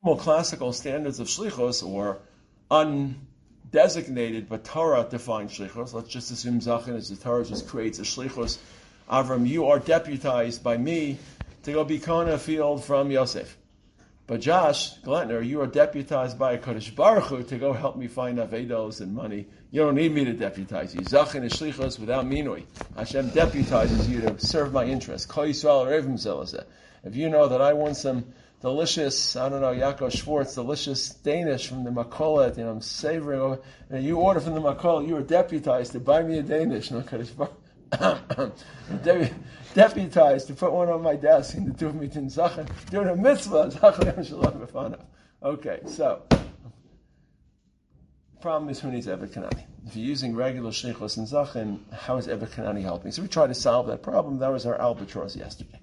More classical standards of shlichus or undesignated but Torah defined shlichus. Let's just assume Zachin is the Torah just creates a shlichus. Avram, you are deputized by me to go be Kona field from Yosef. But Josh Glentner, you are deputized by a Kodesh Baruch Hu to go help me find avedos and money. You don't need me to deputize you. Zachin is shlichus without minui. Hashem deputizes you to serve my interest. Kol Yisrael revim zelazeh. If you know that I want some delicious, Yaakov Schwartz, delicious Danish from the Makolet, I'm savoring, and you order from the Makolet, you are deputized to buy me a Danish. Deputized to put one on my desk and to do me in Zachin, doing a mitzvah, Okay, so, problem is who needs Eved Kanani? If you're using regular shlichus and Zachin, how is Eved Kanani helping? So we tried to solve that problem. That was our albatross yesterday.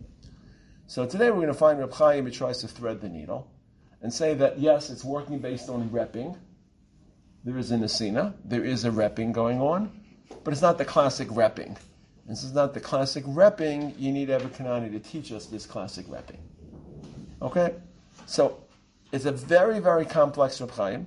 So today we're going to find Reb Chaim who tries to thread the needle and say that yes, it's working based on repping. There is a nesina, there is a repping going on, but it's not the classic repping. This is not the classic repping. You need Eved Kanani to teach us this classic repping. Okay? So it's a very, very complex Reb Chaim.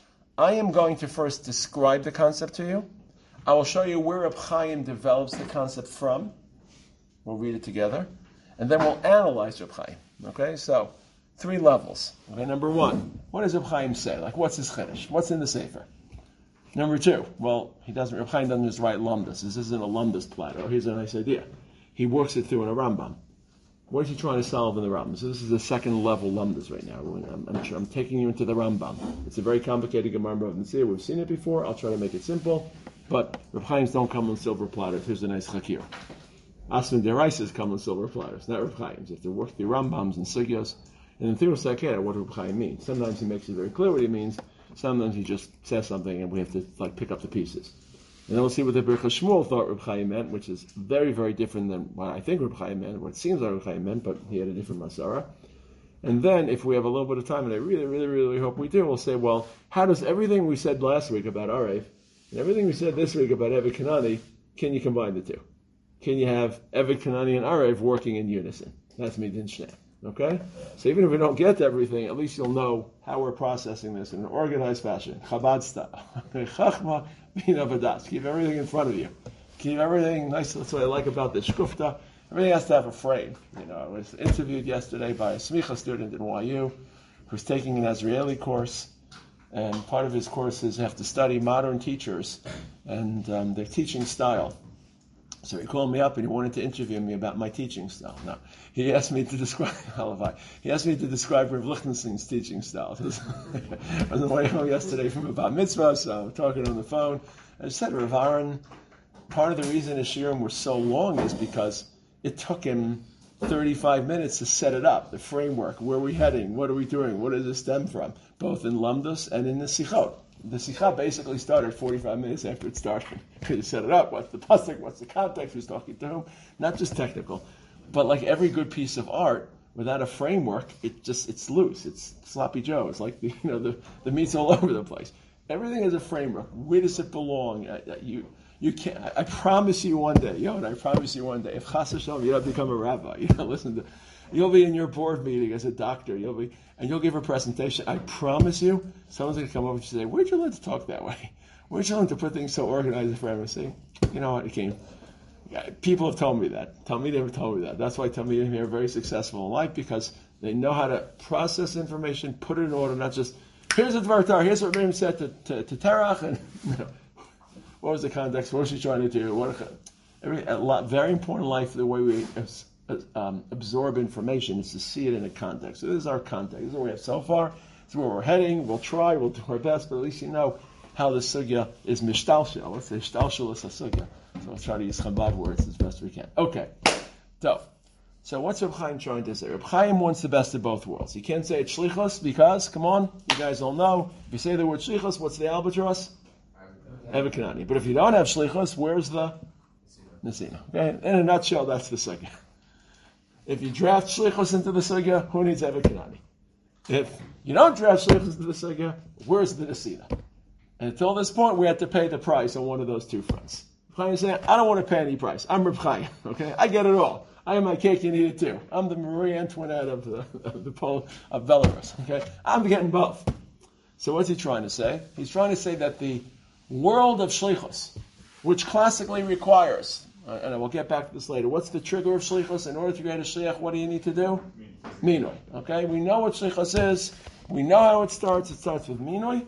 I am going to first describe the concept to you. I will show you where Reb Chaim develops the concept from. We'll read it together. And then we'll analyze Reb Chaim. Okay, so 3 levels. Okay, number 1, what does Reb Chaim say? Like, what's his chiddush? What's in the sefer? Number 2, well, Reb Chaim doesn't just write lumdus. This isn't a lumdus platter. Here's a nice idea. He works it through in a Rambam. What is he trying to solve in the Rambam? So this is the second level lumdus right now. I'm taking you into the Rambam. It's a very complicated Gemara of Nasir. We've seen it before. I'll try to make it simple. But Reb Chaims don't come on silver platters. Here's a nice chakir. Asman Deraisas come on silver platters, not Reb Chaim's. You have to work through Rambams and Sugyos. And in Thirus Sakeh, what Reb Chaim means. Sometimes he makes it very clear what he means. Sometimes he just says something and we have to pick up the pieces. And then we'll see what the Birchas Shmuel thought Reb Chaim meant, which is very, very different than what I think Reb Chaim meant, what it seems like Reb Chaim meant, but he had a different Masara. And then, if we have a little bit of time, and I really, really, really hope we do, we'll say, well, how does everything we said last week about Arev, and everything we said this week about Eved Kanani, can you combine the two? Can you have Eved Kanani and Arev working in unison? That's Midin Shnei. Okay? So even if we don't get to everything, at least you'll know how we're processing this in an organized fashion. Chabad style. Chachma bina v'das. Keep everything in front of you. Keep everything nice. That's what I like about this shkufta. Everything has to have a frame. I was interviewed yesterday by a smicha student in YU who's taking an Israeli course, and part of his course is you have to study modern teachers and their teaching style. So he called me up and he wanted to interview me about my teaching style. Now, he asked me to describe Rav Lichtenstein's teaching style. I was on the way home yesterday from a bat mitzvah, so I'm talking on the phone. I said, Rav Aaron, part of the reason his shiurim were so long is because it took him 35 minutes to set it up, the framework. Where are we heading? What are we doing? What does it stem from? Both in Lamdus and in the Sichot. The Sikha basically started 45 minutes after it started. You set it up, what's the pasuk, what's the context, who's talking to whom, not just technical. But like every good piece of art, without a framework, it's loose, it's sloppy Joe, it's like the meat's all over the place. Everything has a framework. Where does it belong? You can't, I promise you one day, if Chas Hashem, you don't become a rabbi, you'll be in your board meeting as a doctor, and you'll give a presentation. I promise you, someone's going to come over and say, where'd you learn to talk that way? Where'd you learn to put things so organized and forever? Say, you know what, it came. People have told me that. Talmidim told me that. That's why Talmidim are very successful in life, because they know how to process information, put it in order, not just, here's the Dvar Torah, here's what Miriam said to Terach, and what was the context, what was she trying to do? Very important in life, the way we absorb information is to see it in a context. So this is our context. This is what we have so far. This is where we're heading. We'll try. We'll do our best. But at least you know how the sugya is mishtalshel. Let's say shtalshel is a sugya. So we'll try to use Chabad words as best we can. Okay. So what's Reb Chaim trying to say? Reb Chaim wants the best of both worlds. He can't say it's shlichus because, come on, you guys all know, if you say the word shlichus, what's the albatross? Eved Kanani. But if you don't have shlichus, where's the nesina? Okay? In a nutshell, that's the sugya. If you draft shlichus into the sugya, who needs Eved Kanani? If you don't draft shlichus into the sugya, where's the nesina? And until this point, we had to pay the price on one of those two fronts. Reb Chaim is saying, I don't want to pay any price. I'm Reb Chaim, okay? I get it all. I have my cake, you need it too. I'm the Marie Antoinette of Belarus. Okay, I'm getting both. So what's he trying to say? He's trying to say that the world of shlichus, which classically requires, and we'll get back to this later, what's the trigger of shlichus? In order to create a shliach, what do you need to do? Minoi. Okay, we know what shlichus is. We know how it starts. It starts with minoi.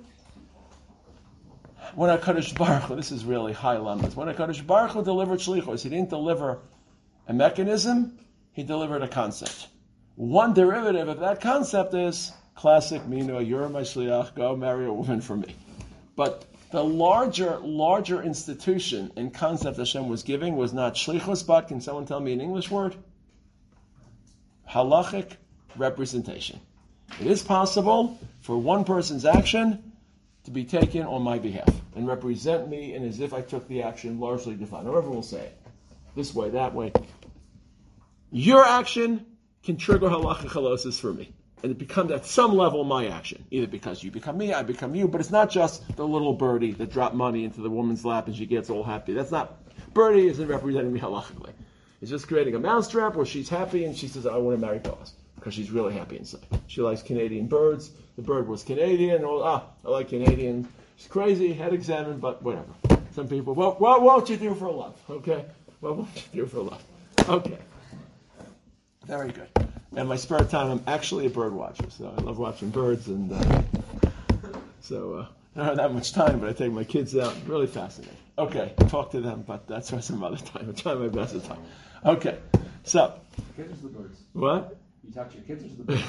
When HaKadosh Baruch Hu, this is really high lemmas. When HaKadosh Baruch Hu delivered shlichus, he didn't deliver a mechanism, he delivered a concept. One derivative of that concept is classic minoi, you're my shliach, go marry a woman for me. But the larger institution and concept Hashem was giving was not shlichus, but, can someone tell me an English word? Halachic representation. It is possible for one person's action to be taken on my behalf and represent me, and as if I took the action largely defined. However we'll say it. This way, that way. Your action can trigger halachic halosis for me. And it becomes at some level my action. Either because you become me, I become you, but it's not just the little birdie that dropped money into the woman's lap and she gets all happy. That's not, birdie isn't representing me halachically. It's just creating a mousetrap where she's happy and she says, I want to marry Boaz. Because she's really happy inside. She likes Canadian birds. The bird was Canadian. I like Canadian. She's crazy, head examined, but whatever. Some people, what won't you do for love? Okay? What won't you do for love? Okay. Very good. In my spare time, I'm actually a bird watcher, so I love watching birds, and I don't have that much time, but I take my kids out. Really fascinating. Okay, talk to them, but that's for some other time. I'm trying my best at time. Okay, so. Kids or the birds? What? You talk to your kids or to the birds?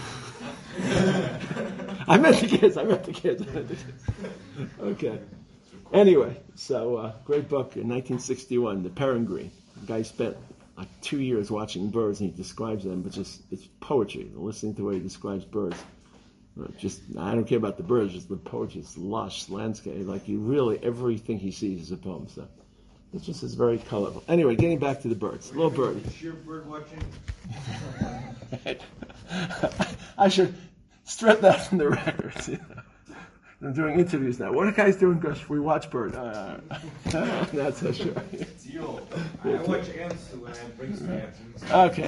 I meant the kids. Okay. Anyway, so great book in 1961, The Peregrine. The guy spent like 2 years watching birds, and he describes them, but it's poetry. Listening to the way he describes birds. I don't care about the birds, just the poetry. It's lush landscape. Like everything he sees is a poem. So it just is very colorful. Anyway, getting back to the birds. Little birdie. Sheer bird watching. I should strip that from the records. You know. I'm doing interviews now. What are guys doing? Gosh, we watch birds. Not so sure. It's you. I watch ants when I bring some ants. Okay.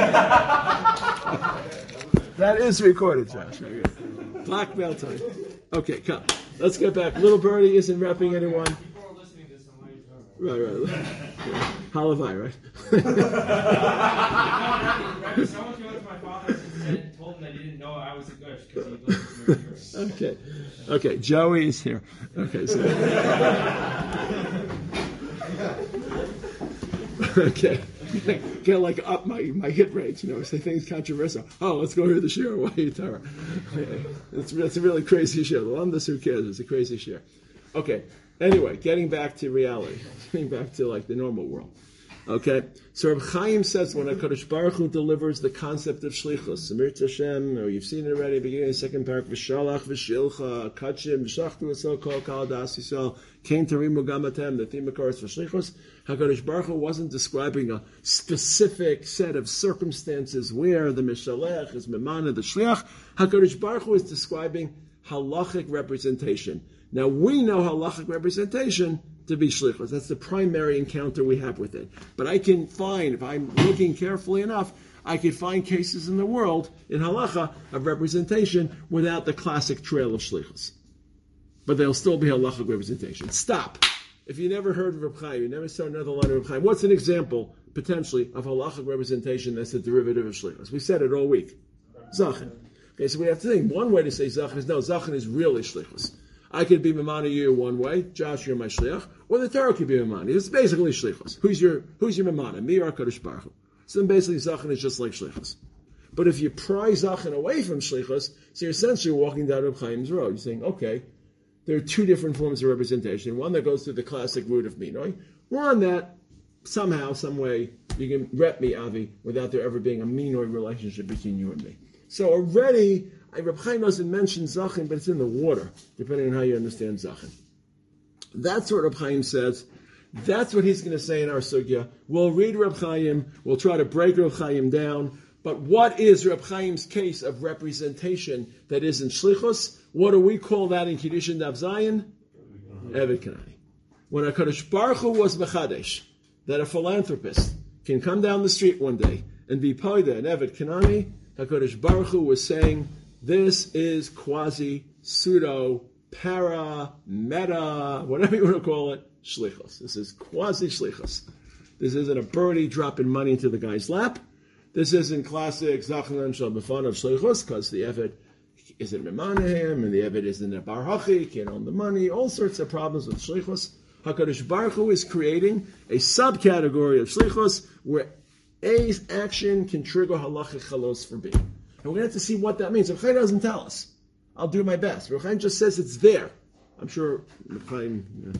That is recorded, Josh. Blackmail time. Okay, come. Let's get back. Little birdie isn't rapping anyone. People are listening to this. Right. Halavai, right? Someone came up to my father and told him that he didn't know I was a gush because he listened to me. Okay. Joey is here. Okay, so. Okay. Get like up my hit rates, say things controversial. Oh, let's go hear the shir. Why you Torah? It's a really crazy shir. The Lamdas, who cares? It's a crazy shir. Okay. Anyway, getting back to reality, getting back to like the normal world. Okay, so Reb Chaim says when HaKadosh Baruch Hu delivers the concept of shlichus, Samir Tashem, or you've seen it already, beginning of the second paragraph, V'shalach v'shilcha, kachim, v'shachtu v'sokol, kal das Yisrael, came to rimu gamatem, the theme of course for shlichus. HaKadosh Baruch Hu wasn't describing a specific set of circumstances where the mishalech is memana, the shliach. HaKadosh Baruch Hu is describing halachic representation. Now we know halachic representation to be shlichus. That's the primary encounter we have with it. But I can find, if I'm looking carefully enough, I can find cases in the world, in halacha, of representation without the classic trail of shlichus. But there'll still be halachic representation. Stop. If you never heard of Reb Chaim, you never saw another line of Reb Chaim, what's an example, potentially, of halachic representation that's a derivative of shlichus? We said it all week. Zachin. Okay, so we have to think. One way to say zachin is, no, zachin is really shlichus. I could be mamana you one way, Josh, you're my shliach, or the Torah could be mamana. It's basically shlichus. Who's your mamana? Me or HaKadosh Baruch Hu? So then basically zachin is just like shlichus. But if you pry zachin away from shlichus, so you're essentially walking down Reb Chaim's road. You're saying, okay, there are two different forms of representation. One that goes through the classic route of minoi. One that somehow, some way, you can rep me, Avi, without there ever being a minoi relationship between you and me. So already, Reb Chaim doesn't mention zachin, but it's in the water, depending on how you understand zachin. That's what Reb Chaim says. That's what he's going to say in our sugya. We'll read Reb Chaim. We'll try to break Reb Chaim down. But what is Reb Chaim's case of representation that isn't shlichus? What do we call that in Kiddushin Daf Zayin? Evet Kanani. When HaKadosh Baruch Hu was mechadesh, that a philanthropist can come down the street one day and be Poida and Evet Kanani, HaKadosh Baruch Hu was saying, this is quasi, pseudo, para, meta, whatever you want to call it, shlichus. This is quasi shlichus. This isn't a birdie dropping money into the guy's lap. This isn't classic Zachan Shal B'fan of shlichus, because the Evet isn't Mimanahem, and the Evet isn't a Bar Hachi, can't own the money, all sorts of problems with shlichus. HaKadosh Baruch Hu is creating a subcategory of shlichus where A's action can trigger halachic chalos for B. And we're going to have to see what that means. Reb Chaim doesn't tell us. I'll do my best. Reb Chaim just says it's there. I'm sure Reb Chaim,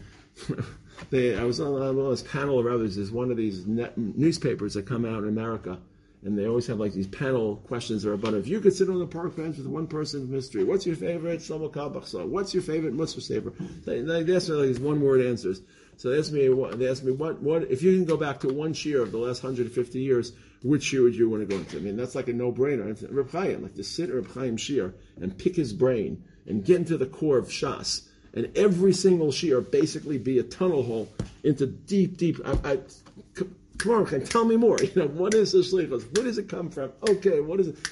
I was on this panel of others. There's one of these newspapers that come out in America, and they always have like these panel questions that are about if you could sit on the park bench with one person of mystery, what's your favorite Shlomo Kabach song? What's your favorite Musar Sefer? They ask me like these one-word answers. So they asked me what if you can go back to one shiur of the last 150 years, which shiur would you want to go into? I mean, that's like a no-brainer. Reb Chaim, like to sit at Reb Chaim shiur and pick his brain and get into the core of Shas, and every single shiur basically be a tunnel hole into deep. Come on, Chaim, tell me more. What is the shlichus? Where does it come from? Okay, what is it?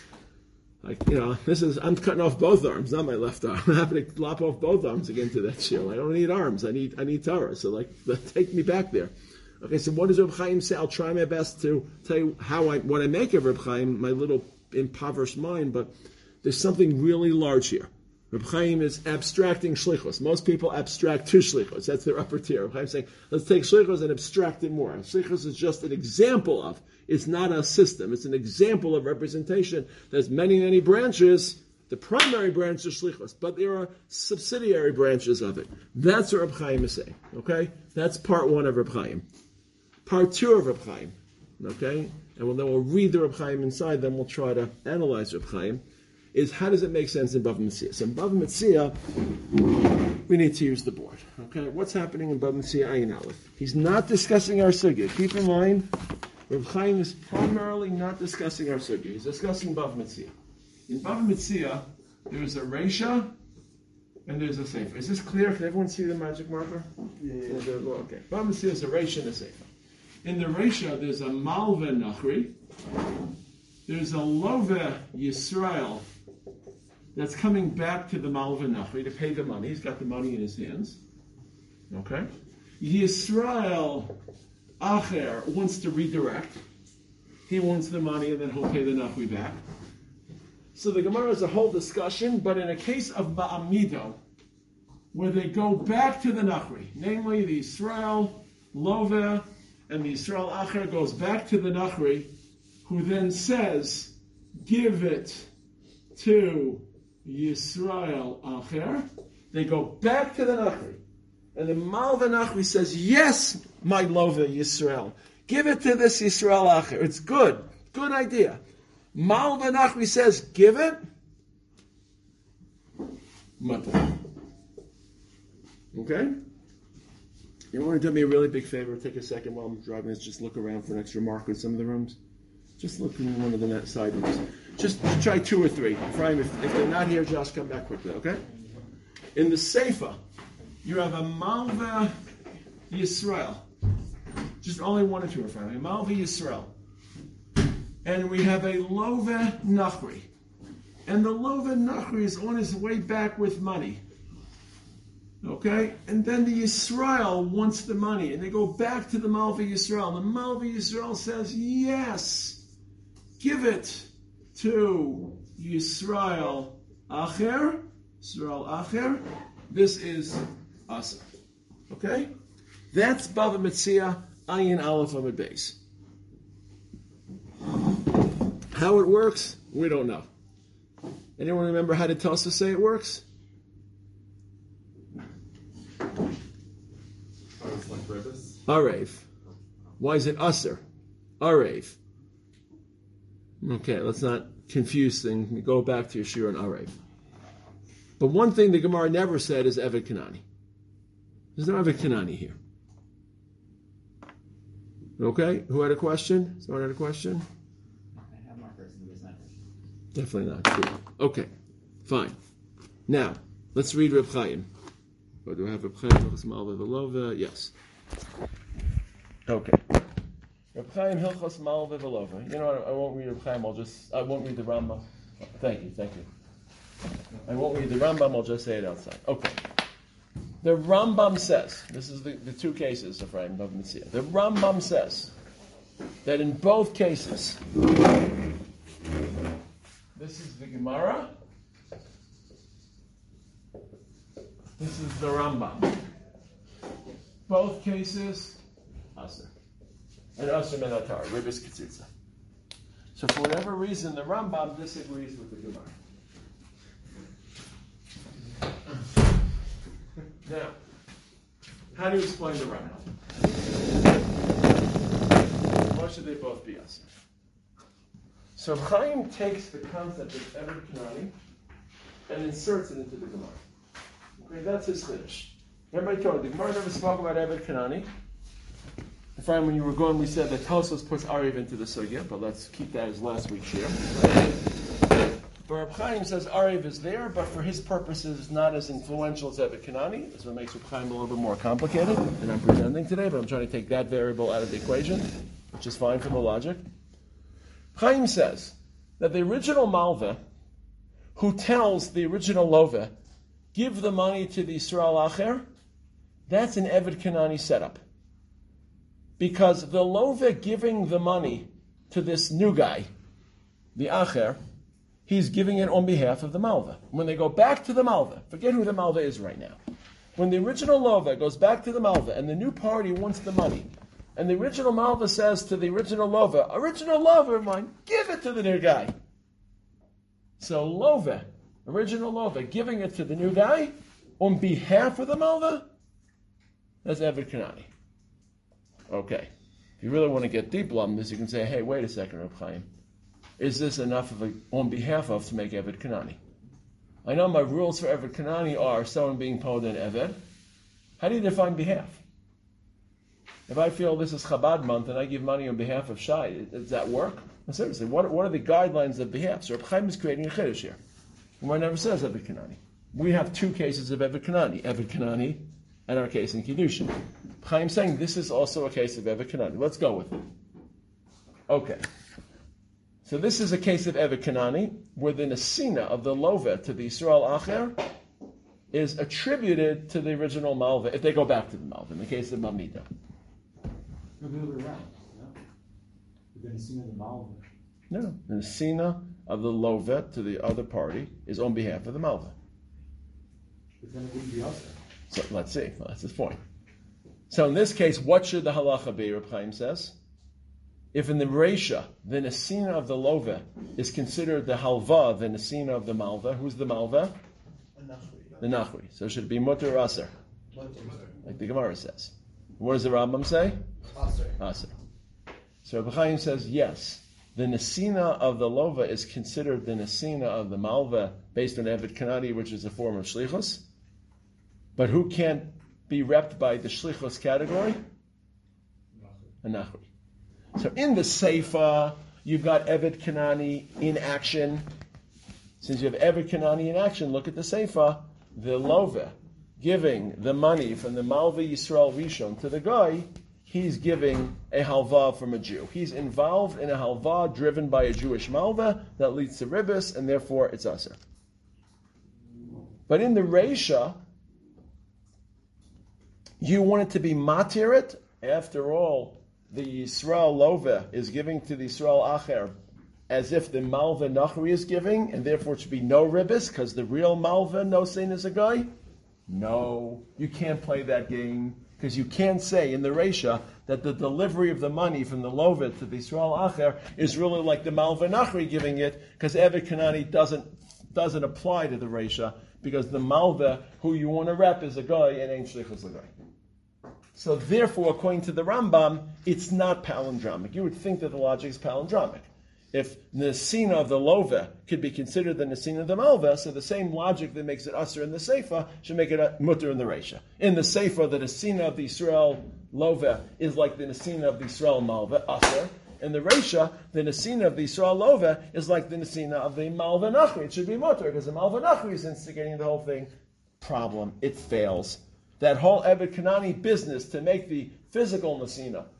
I'm cutting off both arms, not my left arm. I'm having to lop off both arms to get into that shiur. I don't need arms. I need Torah. So take me back there. Okay, so what does Reb Chaim say? I'll try my best to tell you what I make of Reb Chaim, my little impoverished mind, but there's something really large here. Reb Chaim is abstracting shlichus. Most people abstract to shlichus. That's their upper tier. Reb Chaim is saying, let's take shlichus and abstract it more. Shlichus is just an example of. It's not a system. It's an example of representation. There's many, many branches. The primary branch is shlichus, but there are subsidiary branches of it. That's what Reb Chaim is saying. Okay? That's part one of Reb Chaim. Part two of Reb Chaim. Okay? And then we'll read the Reb Chaim inside, then we'll try to analyze Reb Chaim. Is how does it make sense in Bava Metzia? So in Bava Metzia, we need to use the board. Okay, what's happening in Bava Metzia Ayin Aleph? He's not discussing our sugya. Keep in mind, Reb Chaim is primarily not discussing our sugya. He's discussing Bava Metzia. In Bava Metzia, there's a Reisha and there's a Sefer. Is this clear? Can everyone see the magic marker? Yeah. Okay. Bava Metzia is a Reisha and a Sefer. In the Reisha, there's a Malva Nachri. There's a Love Yisrael that's coming back to the Malva Nachri to pay the money. He's got the money in his hands. Okay? Yisrael Acher wants to redirect. He wants the money and then he'll pay the Nachri back. So the Gemara is a whole discussion, but in a case of Ba'amido, where they go back to the Nachri, namely the Yisrael Love and the Yisrael Acher goes back to the Nachri, who then says, give it to Yisrael Acher. They go back to the Nachri. And the Malva Nachri says, yes, my Lova Yisrael. Give it to this Yisrael Acher. It's good. Good idea. Malva Nachri says, give it. Mata. Okay? You want to do me a really big favor? Take a second while I'm driving this. Just look around for an extra marker in some of the rooms. Just look in one of the side rooms. Just try 2 or 3. Ephraim, if they're not here, Josh, come back quickly, okay? In the Seifa, you have a Malva Yisrael. Just only 1 or 2, Ephraim. A Malva Yisrael. And we have a Lova Nachri. And the Lova Nachri is on his way back with money. Okay? And then the Yisrael wants the money. And they go back to the Malva Yisrael. The Malva Yisrael says, yes. Give it to Yisrael Acher. Yisrael Acher. This is Asa. Okay? That's Bava Metzia, Ayin Aleph Amud Beis. How it works, we don't know. Anyone remember how the Tosa say it works? Arev. Why is it Aser? Arev. Okay, let's not confuse things. We go back to your shiur on Arev. But one thing the Gemara never said is Evet Kanani. There's no Evet Kanani here. Okay, who had a question? Someone had a question? I have markers in this language. Definitely not true. Okay, fine. Now, let's read Reb Chaim. Oh, do I have Reb Chaim? Yes. Okay. Reb Chaim Hilchos Malva Velova. You know what? I won't read Reb Chaim. I won't read the Rambam. Thank you. I won't read the Rambam. I'll just say it outside. Okay. The Rambam says, this is the two cases of Rambam of Mitzvah. The Rambam says that in both cases, this is the Gemara, this is the Rambam. Both cases, Aser. And Aser Menatar, Ribis Ketzitza. So for whatever reason, the Rambam disagrees with the Gemara. Now, how do you explain the Rambam? Why should they both be Aser? So Chaim takes the concept of Eved Kanani and inserts it into the Gemara. Okay, that's his chiddush. Everybody told the Gemara never spoke about Eved Kanani. Ephraim, when you were gone, we said that Tosfos puts Ariv into the sugya, but let's keep that as last week's share. But Reb Chaim says Ariv is there, but for his purposes, not as influential as Eved Kanani. That's what makes Reb Chaim a little bit more complicated than I'm presenting today, but I'm trying to take that variable out of the equation, which is fine for the logic. Chaim says that the original Malva, who tells the original Lova, give the money to the Yisrael Acher, that's an Eved Kanani setup. Because the Lova giving the money to this new guy, the Acher, he's giving it on behalf of the Malva. When they go back to the Malva, forget who the Malva is right now. When the original Lova goes back to the Malva and the new party wants the money, and the original Malva says to the original Lova of mine, give it to the new guy. So Lova, original Lova, giving it to the new guy on behalf of the Malva, that's Eved Kanani. Okay. If you really want to get deep on this, you can say, hey, wait a second, Reb Chaim. Is this enough of a on behalf of to make Eved Kanani? I know my rules for Eved Kanani are someone being told an Eved. How do you define behalf? If I feel this is Chabad month and I give money on behalf of Shai, does that work? No, seriously, what are the guidelines of behalf? So Reb Chaim is creating a chiddush here. Gemara never says Eved Kanani. We have two cases of Eved Kanani, and our case in Kiddushin. Chaim saying this is also a case of Eved Kanani. Let's go with it. Okay. So this is a case of Eved Kanani, where the Nesina of the Lova to the Yisrael Acher is attributed to the original Malva, if they go back to the Malva, in the case of Mamita. No, the other way around. No. The Nesina of the Malva. No, the Nesina of the Lova to the other party is on behalf of the Malva. But then it wouldn't be us. So let's see. Well, that's his point. So in this case, what should the halacha be, Reb Chaim says? If in the Reisha, the Nesina of the Lova is considered the Halva, the Nesina of the Malva, who's the Malva? The Nachri. So should it be Mutter or Aser? Like the Gemara says. What does the Rambam say? Aser. So Reb Chaim says, yes, the Nesina of the Lova is considered the Nesina of the Malva based on Eved Kanani, which is a form of Shlichus. But who can't be repped by the Shlichus category? A Nachri. So in the Seifa, you've got Eved Kanani in action. Since you have Eved Kanani in action, look at the Seifa. The Lova giving the money from the Malva Yisrael Rishon to the guy, he's giving a halva from a Jew. He's involved in a halva driven by a Jewish Malva that leads to Ribis, and therefore it's Aser. But in the Reisha, you want it to be matirit. After all, the Yisrael Lova is giving to the Yisrael Acher as if the Malva Nachri is giving, and therefore it should be no Ribis, because the real Malva, no sin is a guy. No, you can't play that game, because you can't say in the Reisha that the delivery of the money from the Lova to the Yisrael Acher is really like the Malva Nachri giving it, because Eved Kanani doesn't apply to the Reisha, because the Malva who you want to rep is a guy and ain't Shlichus a guy. So therefore, according to the Rambam, it's not palindromic. You would think that the logic is palindromic. If the Nesina of the Lova could be considered the Nesina of the Malva, so the same logic that makes it Aser in the Seifa should make it a Mutter in the Reisha. In the Seifa, the Nesina of the Yisrael Lova is like the Nesina of the Yisrael Malva, Aser. In the Reisha, the Nesina of the Yisrael Lova is like the Nesina of the Malva Nachri. It should be Mutter, because the Malva Nachri is instigating the whole thing. Problem, it fails. That whole Eved Kanani business to make the physical Nesina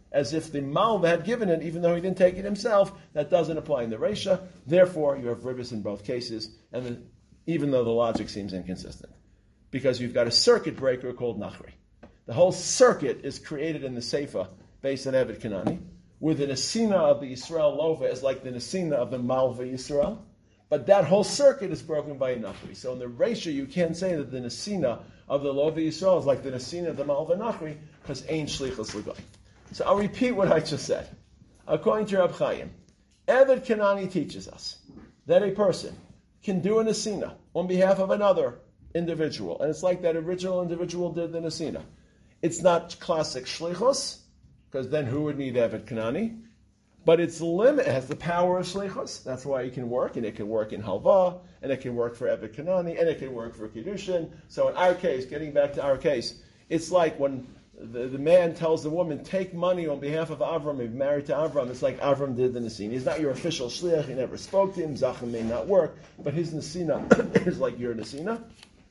as if the Malva had given it, even though he didn't take it himself. That doesn't apply in the Reisha. Therefore, you have ribis in both cases, even though the logic seems inconsistent. Because you've got a circuit breaker called Nachri. The whole circuit is created in the Seifa based on Eved Kanani, where the Nesina of the Yisrael Lova is like the Nesina of the Malva Yisrael. But that whole circuit is broken by a Nachri. So in the Reisha, you can't say that the Nesina of the Lova Yisrael is like the Nesina of the Malva Nachri, because Ein Shlichus L'Goy. So I'll repeat what I just said. According to Rab Chaim, Eved Kanani teaches us that a person can do a Nesina on behalf of another individual. And it's like that original individual did the Nesina. It's not classic Shlichus, because then who would need Eved Kanani? But its limit has the power of Shlichus. That's why it can work, and it can work in Halva, and it can work for Eved Kanani, and it can work for Kiddushin. So in our case, getting back to our case, it's like when the man tells the woman, take money on behalf of Avram, if married to Avram, it's like Avram did the Nesina. He's not your official Shliach, he never spoke to him, Zachem may not work, but his Nesina is like your Nesina.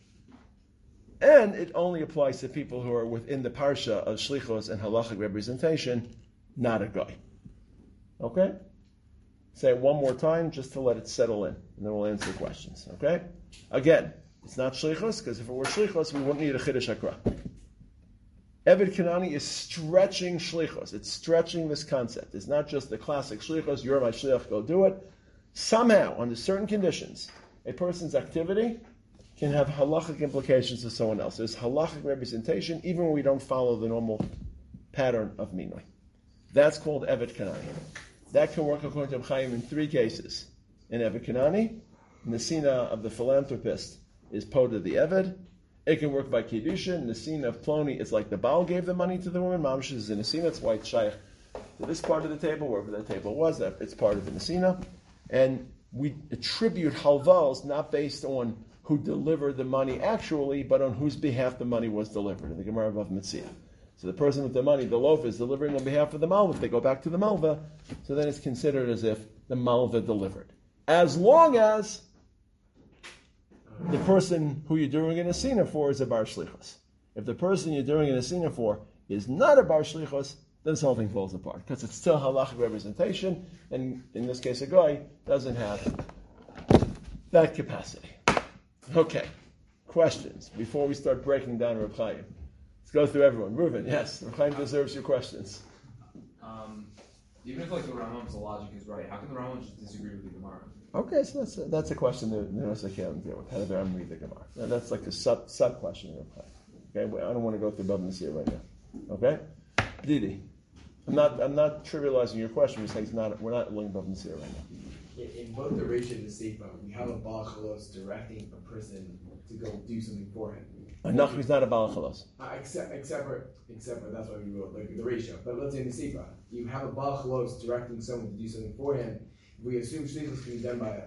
And it only applies to people who are within the parsha of shlichos and halachic representation, not a guy. Okay? Say it one more time just to let it settle in, and then we'll answer questions. Okay? Again, it's not shlichos, because if it were shlichos, we wouldn't need a chiddush hakra. Eved Kanani is stretching shlichos. It's stretching this concept. It's not just the classic shlichos, you're my shliach, go do it. Somehow, under certain conditions, a person's activity can have halachic implications to someone else. There's halachic representation, even when we don't follow the normal pattern of minoi. That's called Eved Kanani. That can work according to Chaim in three cases. In Eved Kanani, Nesina of the philanthropist is Poda the Eved. It can work by Kiddushin. Nesina of Ploni is like the Baal gave the money to the woman. Mamsh is the Nesina. It's why it's shaykh to this part of the table, wherever that table was. It's part of the Nesina. And we attribute halvos not based on who delivered the money actually, but on whose behalf the money was delivered. In the Gemara of Metzia. So the person with the money, the loaf, is delivering on behalf of the malva. If they go back to the malva, so then it's considered as if the malva delivered. As long as the person who you're doing an asina for is a bar shlichus. If the person you're doing an asina for is not a bar shlichus, then this whole thing falls apart, because it's still halachic representation, and in this case a guy doesn't have that capacity. Okay, questions before we start breaking down Reb Chaim. Let's go through everyone. Reuven, yes, Reb Chaim deserves your questions. Even if like the Rambam's logic is right, how can the Rambam just disagree with the Gemara? Okay, so that's a question that Nurse can't deal with. How did the Rambam read the Gemara? Now, that's like a sub question. Okay, I don't want to go through Bava Metzia right now. Okay, Didi, I'm not trivializing your question. We're saying we're not learning Bava Metzia right now. In both the Reisha and the Seifa, we have a Baal Chalos directing a person to go do something for him. Nachri is not a Baal Chalos. Except for that's why we wrote like the Reisha. But let's say in the Seifa, you have a Baal Chalos directing someone to do something for him. If we assume shlichus can be done by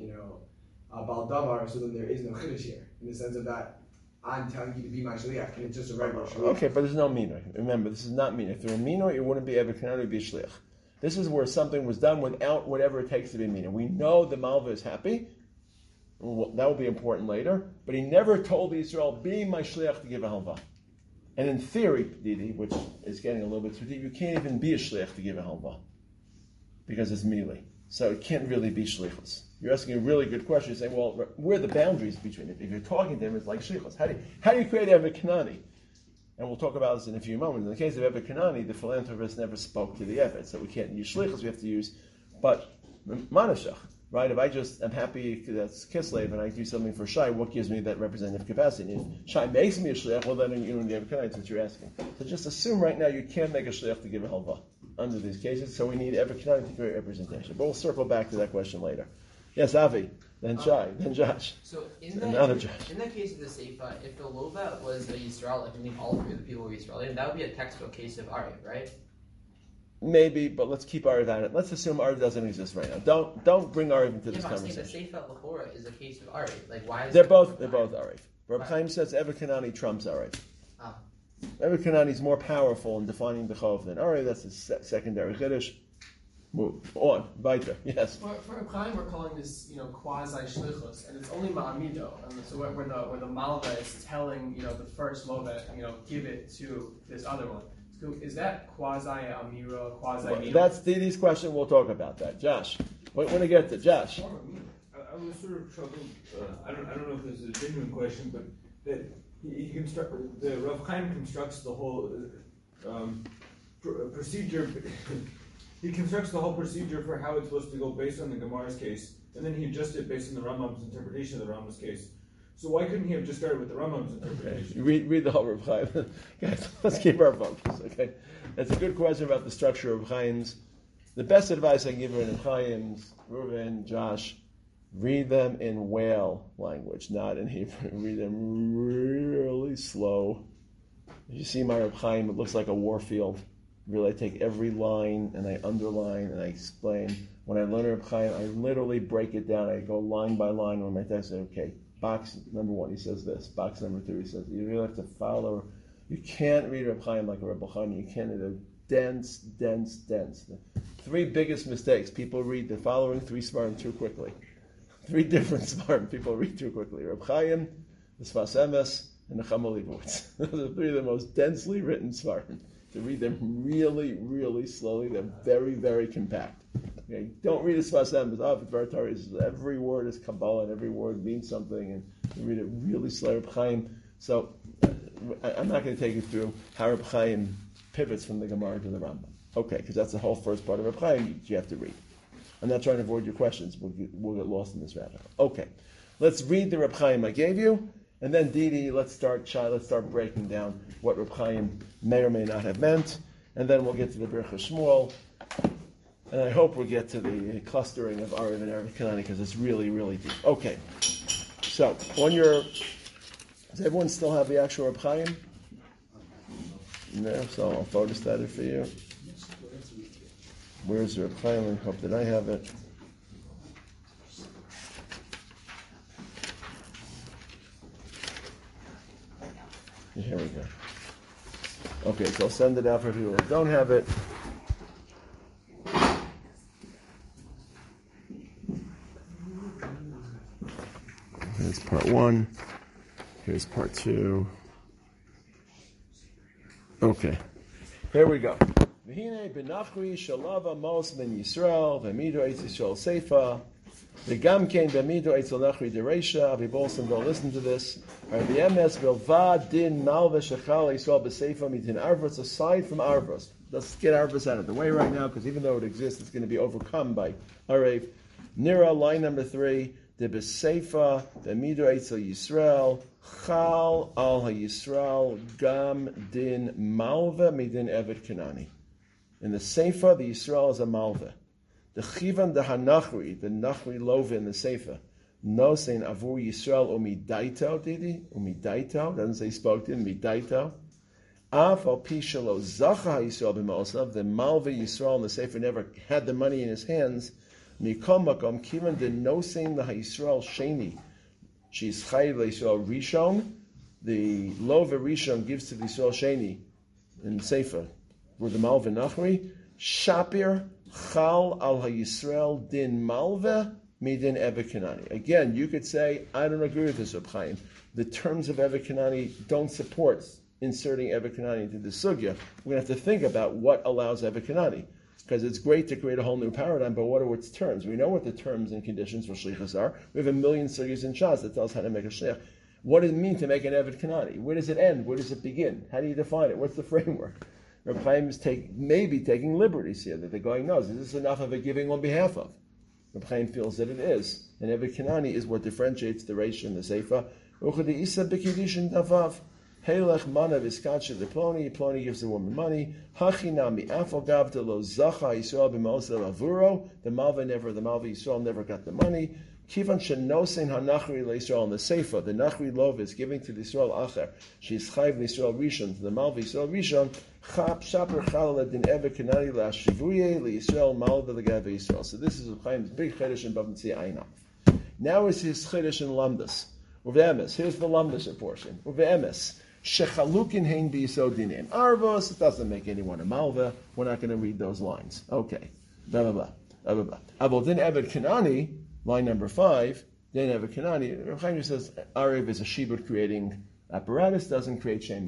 a Baal Davar, so then there is no chiddush here in the sense of that I'm telling you to be my shliach, and it's just a regular shliach. Okay, but there's no minor. Remember, this is not minor. If there were minor, it wouldn't be Eved Kanani, it would be a shliach. This is where something was done without whatever it takes to be minor. We know the Malva is happy. Well, that will be important later. But he never told Israel, be my shliach to give a halva. And in theory, Didi, which is getting a little bit too deep, you can't even be a shliach to give a halva. Because it's mili. So it can't really be shlichus. You're asking a really good question. You're saying, well, where are the boundaries between it? If you're talking to him, it's like shlichus. How do you create Eved Kanani? And we'll talk about this in a few moments. In the case of Eved Kanani, the philanthropist never spoke to the Eved, so we can't use shlichus. We have to use, but manashach, right? If I just am happy that's Kislev and I do something for Shai, what gives me that representative capacity? And if Shai makes me a shliach, well then you know the Eved Kanani, that's what you're asking. So just assume right now you can't make a shliach to give a halva under these cases, so we need Eved Kanani to create representation. But we'll circle back to that question later. Yes, Avi, then Shai, then Josh. So in that case of the Seifa, if the Lova was a Yisrael, if I think all three of the people were Yisraelim, that would be a textbook case of Ariv, right? Maybe, but let's keep Ariv out of it. Let's assume Ariv doesn't exist right now. Don't bring Ariv into this conversation. The Seifa L'chora is a case of Ariv. Like why? Is they're both Ariv. Reb Chaim says Eved Kanani trumps Ariv. Eved Kanani is more powerful in defining the Chov than Ariv. That's a secondary chiddush. Move on. Weiter. Yes. For Reb Chaim, we're calling this, quasi shlichus, and it's only ma'amido. And so when the malva is telling, the first lova, give it to this other one, it's So is that quasi amira, quasi Well, needle? that's Didi's question. We'll talk about that. Josh, when to get to Josh. I was sort of troubled. I don't know if this is a genuine question, but that the Rav Chaim constructs the whole procedure. He constructs the whole procedure for how it's supposed to go based on the Gemara's case, and then he adjusts it based on the Rambam's interpretation of the Rambam's case. So why couldn't he have just started with the Rambam's interpretation? Okay. Read the whole Rav Chaim. Guys, let's keep our focus, okay? That's a good question about the structure of Chaim's. The best advice I can give you in Chaim's, Reuven, Josh, read them in whale language, not in Hebrew. Read them really slow. If you see my Rav Chaim, it looks like a war field. Really, I take every line and I underline and I explain. When I learn Rav Chaim, I literally break it down. I go line by line on my text. I say, okay, box number 1, he says this. Box number 2, he says, you really have to follow. You can't read Rav Chaim like a Rav Chaim. You can't. They're dense. The 3 biggest mistakes. People read the following 3 Svarim too quickly. 3 different Svarim people read too quickly. Rav Chaim, the Sfas Emes, and the Chama Leibowitz. Those are 3 of the most densely written Svarim. To read them really, really slowly. They're very, very compact. Okay? Don't read a Sfas Emes. Every word is Kabbalah and every word means something, and you read it really slow. Rav Chaim. So I'm not going to take you through how Rav Chaim pivots from the Gemara to the Rambam. Okay, because that's the whole first part of Rav Chaim you have to read. I'm not trying to avoid your questions. We'll get lost in this rabbit hole. Okay, let's read the Rav Chaim I gave you. And then Didi, let's start breaking down what Reb Chaim may or may not have meant, and then we'll get to the Birchas Shmuel, and I hope we'll get to the clustering of Ariv and Erev Kanani because it's really, really deep. Okay, so does everyone still have the actual Reb Chaim? No, so I'll photostat it for you. Where's the Reb Chaim? I hope that I have it. Here we go. Okay, so I'll send it out for people who don't have it. Here's part 1. Here's part 2. Okay, here we go. V'hinei b'nachri shalava mos ben Yisrael v'mido eitz Yisrael seifa. The Gamkein Bemido Eitzel Nachri Dereisha, Avi Bolson, don't listen to this. The MS Vilva Din Malva Shechal Yisrael B'Seifa Mitin Arvos, aside from Arvos. Let's get Arvos out of the way right now, because even though it exists, it's going to be overcome by Arev. Nira, line number 3, the B'Seifa Bemido Eitzel Yisrael, Chal Al HaYisrael Gam Din Malva Midin Evet Kanani. In the Seifa, the Yisrael is a Malva. The Chivan the Hanachri, the Nachri Lova in the Sefer, no saying Avur Yisrael umidaito, Didi? Umidaito, doesn't say spoke to him, umidaito. Af al pishalo zacha Yisrael b'ma'osav, the Malva Yisrael in the Sefer never had the money in his hands. Mikom makom kivan the no saying the Yisrael sheni, she's chayiv Yisrael Rishon, the Lova Rishon gives to the Yisrael sheni in the Sefer, with the Malva Nachri, Shapir Chal al HaYisrael din malve midin Eved Kanani. Again, you could say, I don't agree with this, Reb Chaim. The terms of Eved Kanani don't support inserting Eved Kanani into the sugya. We're going to have to think about what allows Eved Kanani. Because it's great to create a whole new paradigm, but what are its terms? We know what the terms and conditions for shlichus are. We have a million sugyas in Shas that tell us how to make a shlich. What does it mean to make an Eved Kanani? Where does it end? Where does it begin? How do you define it? What's the framework? Reb Chaim is maybe taking liberties here, that the guy knows. Is this enough of a giving on behalf of? Reb Chaim feels that it is. And Eved Kanani is what differentiates the Reish and the Seifa. Uchadi Isa B'Kiddushin Davav. Heilech Manav Iskacha the Ploni gives the woman money. Hachinami Afal Gavta Lo Zacha Yisrael B'Mosel Avuro. The Malva Yisrael never got the money. Kivan Shenosein HaNachri LeYisrael in the Seifa. The Nachri Lov is giving to the Yisrael Acher. She is Chayv Yisrael Rishon. To the Malva Yisrael Rishon. Chap Shaper Chalad Din Eved Kanani LaShivuye LeYisrael Malva LeGav Yisrael. So this is Chaim's big Chedesh in Bava Metzia Einaf. Now is his Chedesh in Lamdas. Uve'emes. Here's the Lamdas portion. Uve'emes. Shechalukin hein b'yisod dinim. Arvos, it doesn't make anyone a malva. We're not going to read those lines. Okay. Blah, blah, blah. Abel din Eved Kanani, line number 5, din Eved Kanani, Reb Chaim says, Arev is a shibud creating apparatus, doesn't create shem malva.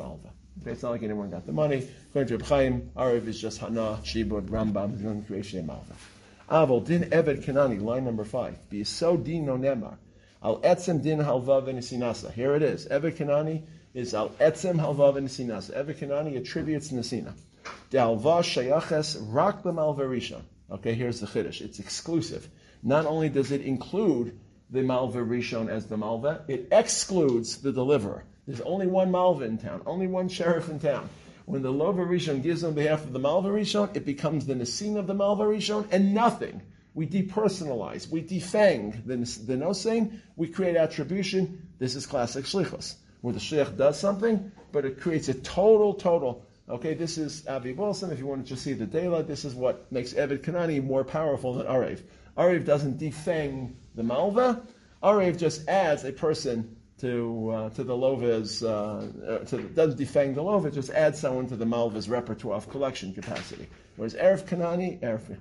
Okay, it's not like anyone got the money. According to Reb Chaim, Arev is just Hana, Shibud, Rambam, is going to create Shem Malva. Aval din Eved Kanani, line number 5. Be so din no nemar. Al etzem din halva v'nesinasa. Here it is. Eved Kanani is al etzem halva v'nesinasa. Eved Kanani attributes nesina. De halva shayaches rak b'malva rishon. Okay, here's the chiddush. It's exclusive. Not only does it include the malva rishon as the malva, it excludes the deliverer. There's only one malva in town, only one sheriff in town. When the lova rishon gives on behalf of the malva rishon, it becomes the nesin of the malva rishon and nothing. We depersonalize, we defang the nosein, we create attribution. This is classic shlichus, where the shliach does something, but it creates a total. Okay, this is Avi Wilson. If you want to just see the daylight, this is what makes Eved Kanani more powerful than Arev. Arev doesn't defang the malva. Arev just adds a person to the lova's, doesn't defang the lova, just adds someone to the malva's repertoire of collection capacity. Whereas Erev Kanani, Erev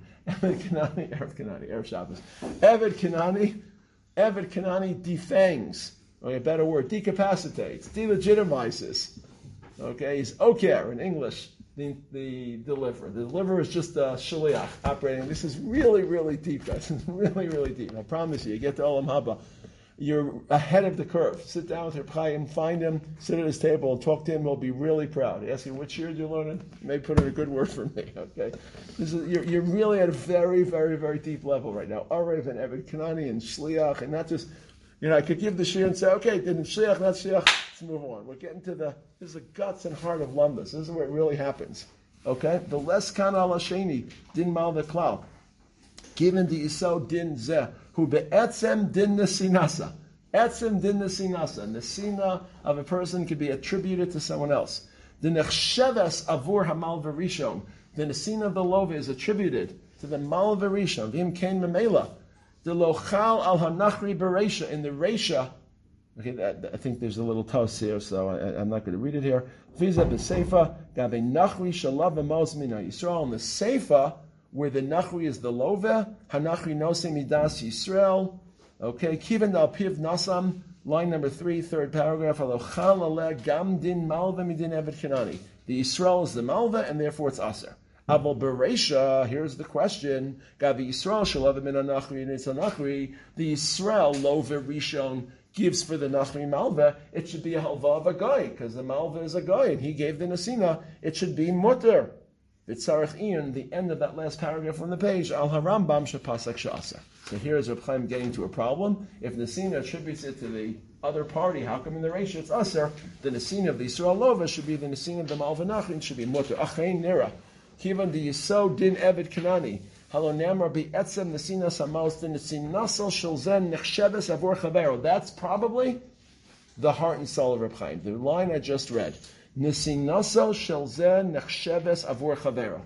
Shabbos. Eved Kanani defangs, or a better word, decapacitates, delegitimizes. Okay, he's oker in English, the deliverer. The deliverer is just a shaliach operating. This is really deep, guys. This is really deep. I promise you get to Olam Haba, you're ahead of the curve. Sit down with Reb Chaim, find him, sit at his table, and talk to him. He'll be really proud. Ask you, what year did you learn it? May put in a good word for me. Okay, you're really at a very deep level right now. Arev and Eved Kanani and shliach, and not just. I could give the shir and say, okay, didn't shliach, not shliach. Let's move on. We're getting to this is the guts and heart of lumbus. This is where it really happens. Okay, the less kan ala sheni din mal the klal, given the iso din zeh who be'etzem din nesinasa. Etzem din nesinasa. Nesina of a person could be attributed to someone else. The nechsheves avur hamal v'rishon. The nesina of the lova is attributed to the mal v'rishon. V'im kein memela. The lochal al hanachri bereisha in the reisha. Okay, I think there's a little toss here, so I'm not going to read it here. Visa b'seifa gabe nachri shalav b'mos mina Yisrael. In the seifa, where the nachri is the lova, hanachri nose midas Yisrael. Okay, kiven al piv nasam. Line number 3, third paragraph. Alochal ale gam din malva midin Eved Kanani. The Yisrael is the malva, and therefore it's aser. Aval bereisha, here's the question. Gavi Yisrael shalav min anachri nitzanachri. The Yisrael lova rishon gives for the nachri malva. It should be a halva of a guy, because the malva is a guy, and he gave the nesina. It should be mutter. V'tzarech iyon, the end of that last paragraph from the page. Al harambam shepasak she'asa. So here is Reb Chaim getting to a problem. If nesina attributes it to the other party, how come in the ratio it's aser? The nesina of the Yisrael lova should be the nesina of the malva nachri, should be mutter. Achein nira. Kivan the Yisod din Eved Kanani. Halo namar bi etzem nesina samos din nesinasal shulzen nechsheves avor chavero. That's probably the heart and soul of Reb Chaim. The line I just read. Nesinasal shulzen nechsheves avor chavero.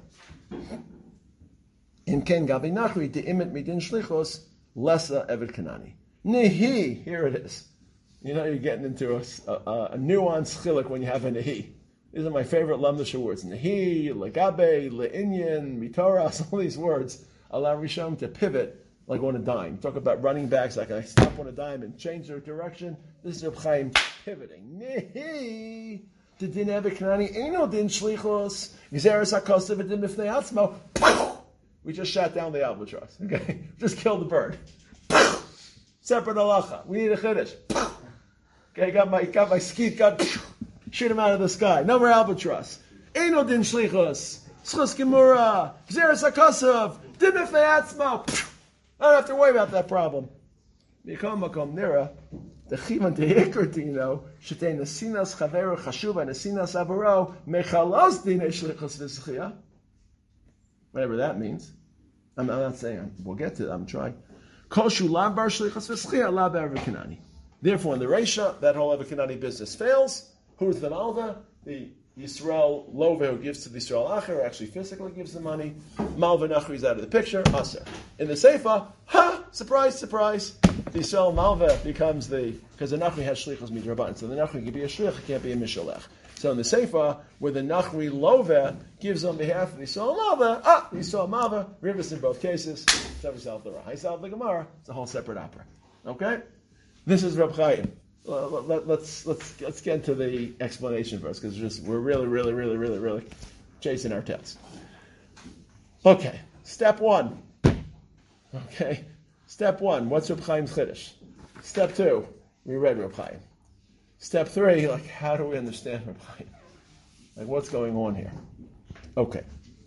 In ken gabi nachri de imet midin shlichos lesa Eved Kanani. Nehi, here it is. You're getting into a nuanced chilik when you have a nehi. These are my favorite lamdasha words. Nehi, legabe, leinyan, mitoras, all these words allow Rishon to pivot like on a dime. Talk about running backs, like I stop on a dime and change their direction. This is Reb Chaim pivoting. Nehi, the din Eved Kanani, eino din shlichos, gizeres hakosav v'din b'fnei atzmo. We just shot down the albatross. Okay, just killed the bird. Separate halacha. We need a chiddush. Okay, got my skeet gun. Shoot him out of the sky. No more albatross. Eino din shlichos. Schus gemura. Gzeres hakosav. Din b'fnei atzmo. I don't have to worry about that problem. Mikol makom nira. The chivan tehikratino shetei nesinas chaveru chashuva nesinas avaro mechalos dinei shlichos v'zchia. Whatever that means. I'm not saying. We'll get to it. I'm trying. Koshu lambar shlichos v'zchia labar v'kanani. Therefore, in the Reisha, that whole Eved Kanani business fails. Who's the Malva? The Yisrael Lova who gives to the Yisrael Acher, actually physically gives the money. Malva Nachri is out of the picture. Aser. In the Seifa, surprise, surprise. The Yisrael Malva becomes because the Nachri has Shlichos Midrabanan. So the Nachri can be a Shlich, it can't be a Mishalech. So in the Seifa, where the Nachri Lova gives on behalf of the Yisrael Malva, the Yisrael Malva, Rivas in both cases, Sever Salv the Ra. High Salv the Gemara, it's a whole separate opera. Okay? This is Reb Chaim. let's get into the explanation first, because we're really chasing our tails. Okay, step one. Okay, step one. What's Reb Chaim's Chiddush? Step two. We read Reb Chaim. Step three. Like, how do we understand Reb Chaim? Like, what's going on here? Okay.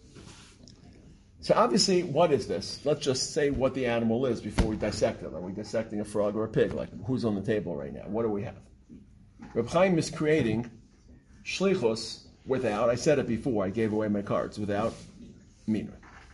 So obviously, what is this? Let's just say what the animal is before we dissect it. Are we dissecting a frog or a pig? Like, who's on the table right now? What do we have? Reb Chaim is creating shlichus without, I said it before, I gave away my cards, without minor.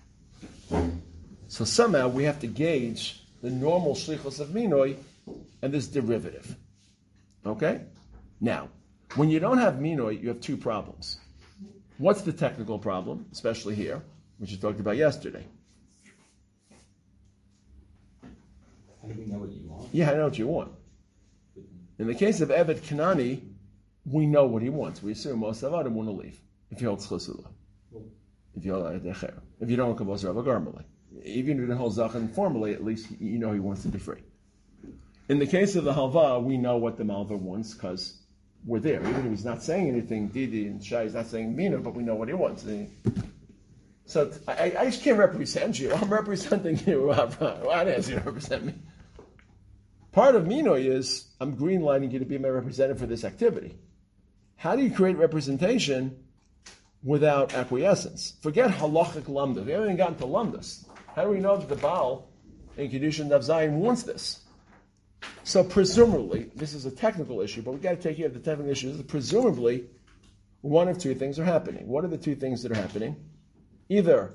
So somehow we have to gauge the normal shlichus of minoi and this derivative. Okay? Now, when you don't have minoi, you have two problems. What's the technical problem, especially here, which we talked about yesterday? How do we know what you want? Yeah, I know what you want. In the case of Eved Kanani, we know what he wants. We assume most of them want to leave. If you hold Chlusula. If you don't come Rav Garmali. Even if you don't hold Zachan formally, at least you know he wants to be free. In the case of the Halva, we know what the Malva wants because we're there. Even if he's not saying anything, Didi and Shai is not saying Mina, but we know what he wants. So I just can't represent you. I'm representing you. I didn't ask you to represent me. Part of Minoi is I'm greenlighting you to be my representative for this activity. How do you create representation without acquiescence? Forget halachic lamdas. We haven't even gotten to lamdas. How do we know that the Baal in Kedushin Daf Zayin wants this? So presumably, this is a technical issue, but we've got to take care of the technical issues. Presumably, one of two things are happening. What are the two things that are happening? Either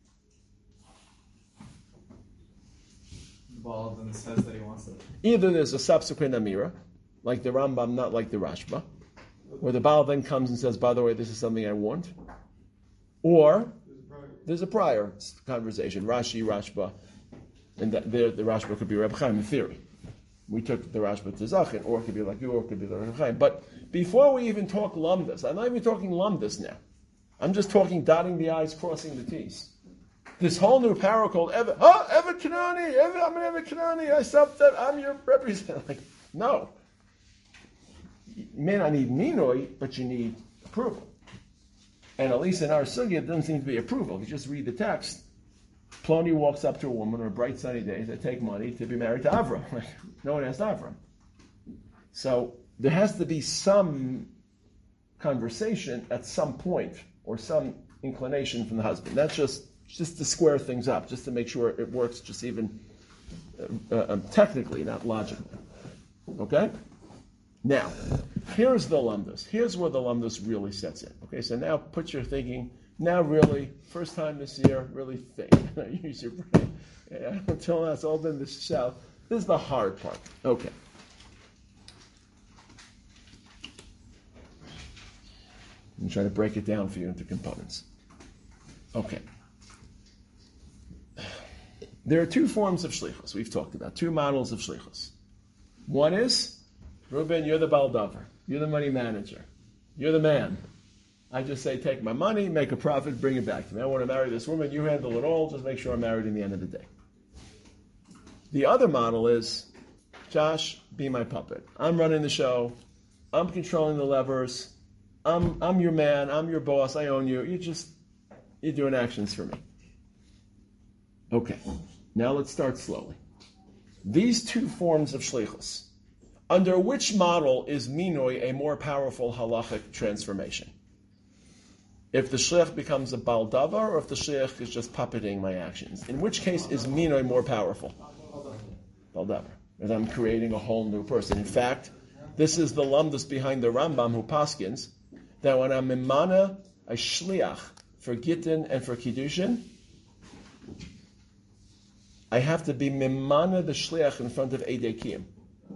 Baal then says that he wants it. Either there's a subsequent Amira, like the Rambam, not like the Rashba, where the Baal then comes and says, by the way, this is something I want. Or there's a prior conversation, Rashi, Rashba, and that there the Rashba could be Reb Chaim in theory. We took the Rashba to Zachin, or it could be like you, or it could be the Reb Chaim. But before we even talk Lamdas, I'm not even talking Lamdas now. I'm just talking dotting the I's, crossing the T's. This whole new power called Evet Kanani, I'm an Evet Kanani, I stopped that, I'm your representative. Like, no. You may not need Minoi, but you need approval. And at least in our sugya, it doesn't seem to be approval. If you just read the text, Ploni walks up to a woman on a bright sunny day, they take money to be married to Avram. Like, no one asked Avram. So there has to be some conversation at some point, or some inclination from the husband. That's just to square things up, just to make sure it works, just even technically, not logically. Okay? Now, here's the lumdus. Here's where the lumdus really sets in. Okay, so now put your thinking, now really, first time this year, really think. Use your brain. Yeah, until now, it's all been this shout. This is the hard part. Okay. I'm trying to break it down for you into components. Okay. There are two forms of shlichus we've talked about, two models of shlichus. One is, Reuben, you're the baldavar. You're the money manager. You're the man. I just say, take my money, make a profit, bring it back to me. I want to marry this woman. You handle it all. Just make sure I'm married in the end of the day. The other model is, Josh, be my puppet. I'm running the show. I'm controlling the levers. I'm your man. I'm your boss. I own you. You're doing actions for me. Okay. Now let's start slowly. These two forms of shlichus. Under which model is minoi a more powerful halachic transformation? If the shliach becomes a baldavar, or if the shliach is just puppeting my actions? In which case is minoi more powerful? Baldavar. As I'm creating a whole new person. In fact, this is the lumdus behind the Rambam who paskins that when I'm mimana a shliach for gittin and for kiddushin, I have to be mimana the shliach in front of Eidei Kiyum.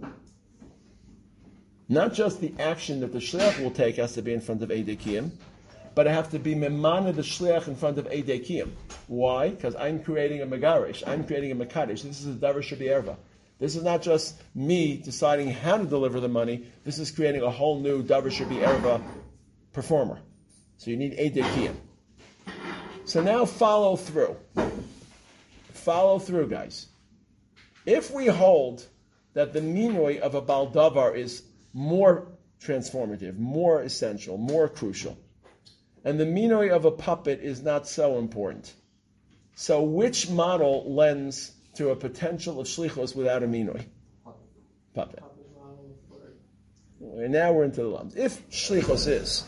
Not just the action that the shliach will take has to be in front of Eidei Kiyum, but I have to be mimana the shliach in front of Eidei Kiyum. Why? Because I'm creating a megarish. I'm creating a mekadesh. This is a davar shebi erva. This is not just me deciding how to deliver the money. This is creating a whole new davar shebi erva performer. So you need Eidei Kiyum. So now follow through. Follow through, guys. If we hold that the minoi of a Baal Davar is more transformative, more essential, more crucial. And the minoi of a puppet is not so important. So which model lends to a potential of shlichus without a minoi? Puppet. And now we're into the lums. If shlichus is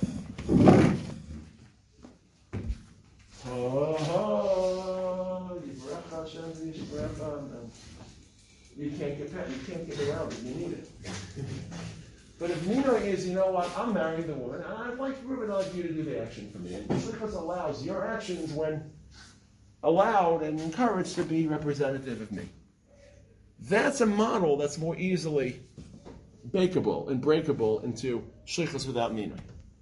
you can't get around it. You need it. But if minoi is, you know what, I'm marrying the woman, and I'd like you to do the action for me. And shlichus allows your actions, when allowed and encouraged, to be representative of me. That's a model that's more easily bakeable and breakable into shlichus without minoi.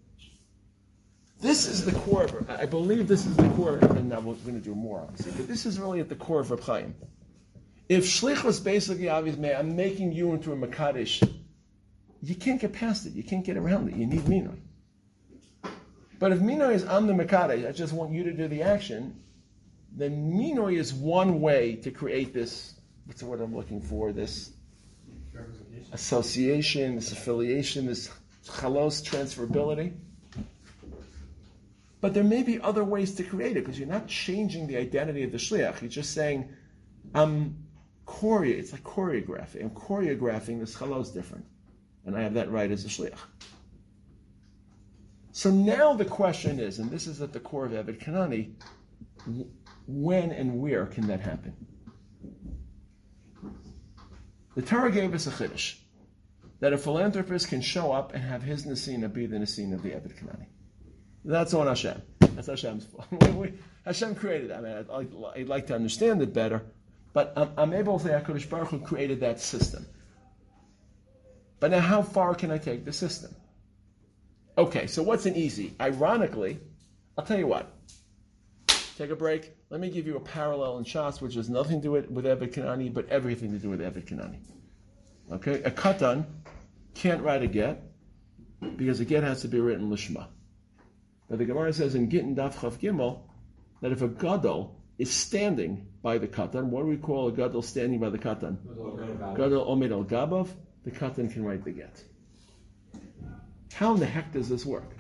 This is the core of it. I believe this is the core, and now we're going to do more, obviously, but this is really at the core of Reb Chaim. If shlichus basically, obviously, I'm making you into a makadesh, you can't get past it. You can't get around it. You need minoi. But if minoi is I'm the makadesh, I just want you to do the action, then minoi is one way to create this, what's the word I'm looking for, this association, this affiliation, this chalos transferability. But there may be other ways to create it, because you're not changing the identity of the shliach. You're just saying, it's like choreographing. I'm choreographing this chalos different. And I have that right as a shliach. So now the question is, and this is at the core of Eved Kanani, when and where can that happen? The Torah gave us a chiddush, that a philanthropist can show up and have his nesina be the nesina of the Eved Kanani. That's on Hashem. That's Hashem's fault. Hashem created that. I mean, I'd like to understand it better, but I'm able to say HaKadosh Baruch Hu created that system. But now how far can I take the system? Okay, so what's an easy? Ironically, I'll tell you what. Take a break. Let me give you a parallel in Shas, which has nothing to do with Eved Kanani, but everything to do with Eved Kanani. Okay? A katan can't write a get, because a get has to be written lishma. But the Gemara says in Gittin Daf Chav Gimel that if a gadol is standing by the katan, what do we call a gadol standing by the katan? Gadol omed al gabav. The katan can write the get. How in the heck does this work?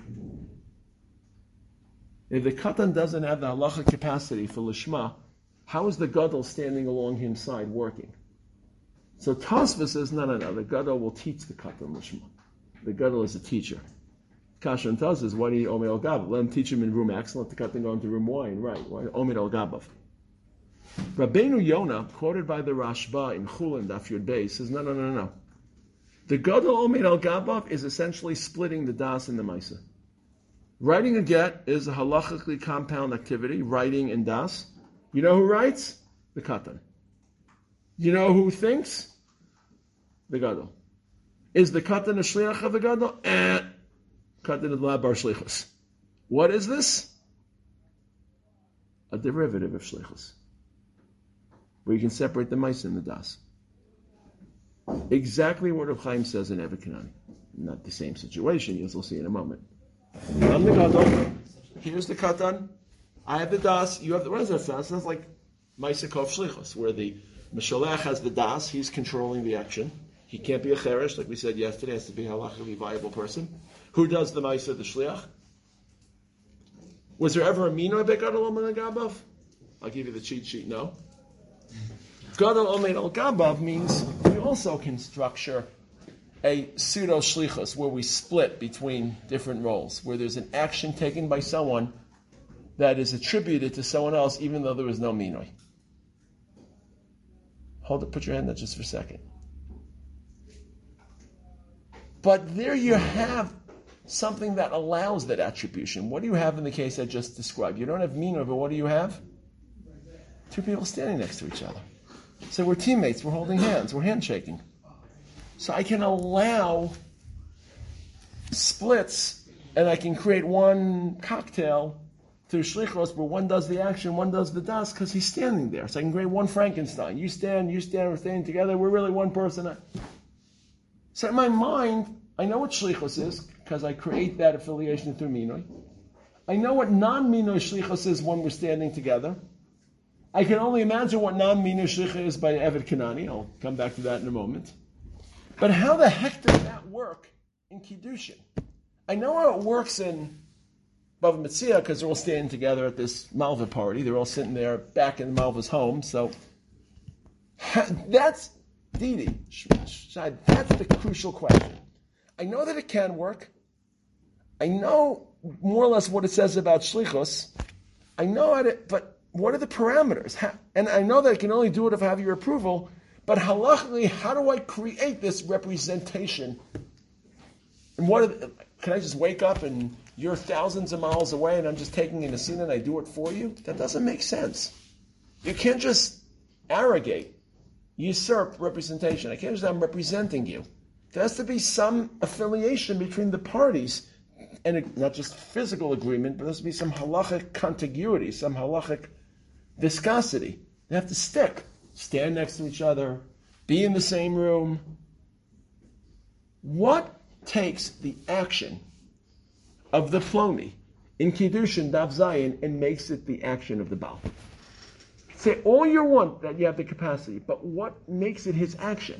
If the katan doesn't have the halacha capacity for lishma, how is the gadol standing along his side working? So Tosfos says, no, the gadol will teach the katan lishma. The gadol is a teacher. Kasha and Taz says, why do you need Omer al Gabav? Let him teach him in room X, let the katan go into room Y, and right, why Omer al Gabav? Rabbeinu Yonah, quoted by the Rashba in Chulin Daf Yud Beis, says, no. The Gadol Omer al Gabav is essentially splitting the das and the Maisa. Writing a get is a halachically compound activity, writing and das. You know who writes? The katan. You know who thinks? The Gadol. Is the katan a shliach of the Gadol? Katan la bar shlichus. What is this? A derivative of shlichus, where you can separate the mice and the das. Exactly what Reb Chaim says in Eved Kanani. Not the same situation, as we'll see in a moment. I'm the gadol. Here's the katan. I have the das. You have the. What does that sound? It sounds like ma'asekov shlichus, where the mishalech has the das. He's controlling the action. He can't be a cheresh, like we said yesterday. Has to be a halachically viable person. Who does the ma'aseh? The shliach. Was there ever a minoi begadol omen al gabav? I'll give you the cheat sheet. No. Gadol omen al gabav means we also can structure a pseudo shlichus where we split between different roles, where there's an action taken by someone that is attributed to someone else, even though there was no minoi. Hold it. Put your hand there just for a second. But there you have something that allows that attribution. What do you have in the case I just described? You don't have minoi, but what do you have? Two people standing next to each other. So we're teammates, we're holding hands, we're handshaking. So I can allow splits, and I can create one cocktail through shlichos where one does the action, one does the das, because he's standing there. So I can create one Frankenstein. You stand, we're standing together, we're really one person. So in my mind, I know what shlichos is, because I create that affiliation through minoi. I know what non-minoi shlichos is when we're standing together. I can only imagine what non-minu shlicha is by Eved Kanani. I'll come back to that in a moment. But how the heck does that work in Kiddushin? I know how it works in Bava Metzia because they're all standing together at this Malva party. They're all sitting there back in Malva's home. So that's Didi. That's the crucial question. I know that it can work. I know more or less what it says about shlichus. I know how to, but what are the parameters? And I know that I can only do it if I have your approval. But halachically, how do I create this representation? And can I just wake up and you're thousands of miles away and I'm just taking an asina and I do it for you? That doesn't make sense. You can't just arrogate, usurp representation. I can't just say I'm representing you. There has to be some affiliation between the parties, and not just physical agreement, but there has to be some halachic contiguity, some halachic viscosity. They have to stick, stand next to each other, be in the same room. What takes the action of the Ploni in Kiddushin Daf Zayin and makes it the action of the Baal? Say all you want that you have the capacity, but what makes it his action?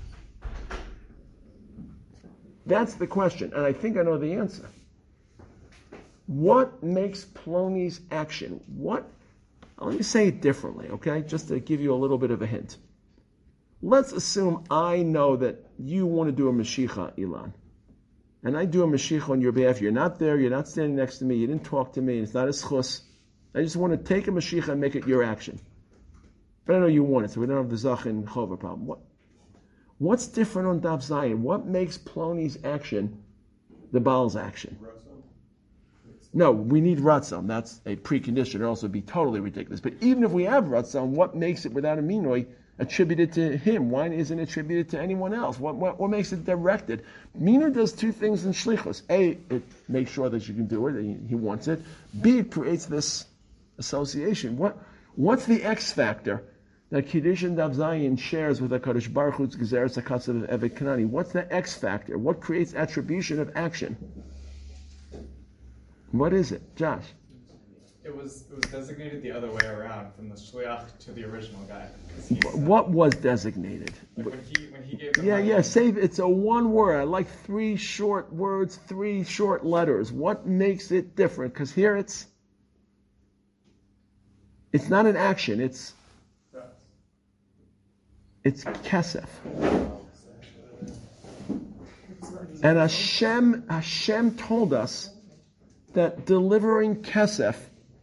That's the question, and I think I know the answer. What makes Ploni's action? Let me say it differently, okay? Just to give you a little bit of a hint. Let's assume I know that you want to do a Mashiach, Ilan. And I do a Mashiach on your behalf. You're not there, you're not standing next to me, you didn't talk to me, it's not a schus. I just want to take a Mashiach and make it your action. But I know you want it, so we don't have the Zach and Chova problem. What's different on Daf Zayin? What makes Ploni's action the Baal's action? No, we need Ratzon. That's a precondition. It'd also be totally ridiculous. But even if we have Ratzon, what makes it without a minoi attributed to him? Why isn't it attributed to anyone else? What makes it directed? Minoi does two things in Shlichus. A, it makes sure that you can do it. He wants it. B, it creates this association. What's the X factor that Kiddushin Daf Zayin shares with HaKadosh Baruch Hu's Gezeres HaKatzav of Eved Kanani? What's the X factor? What creates attribution of action? What is it, Josh? It was designated the other way around, from the shliach to the original guy. What was designated? Like when he gave them save. It's a one word. I like 3 short words, 3 short letters. What makes it different? Because here it's not an action. It's kesef. And Hashem told us that delivering kesef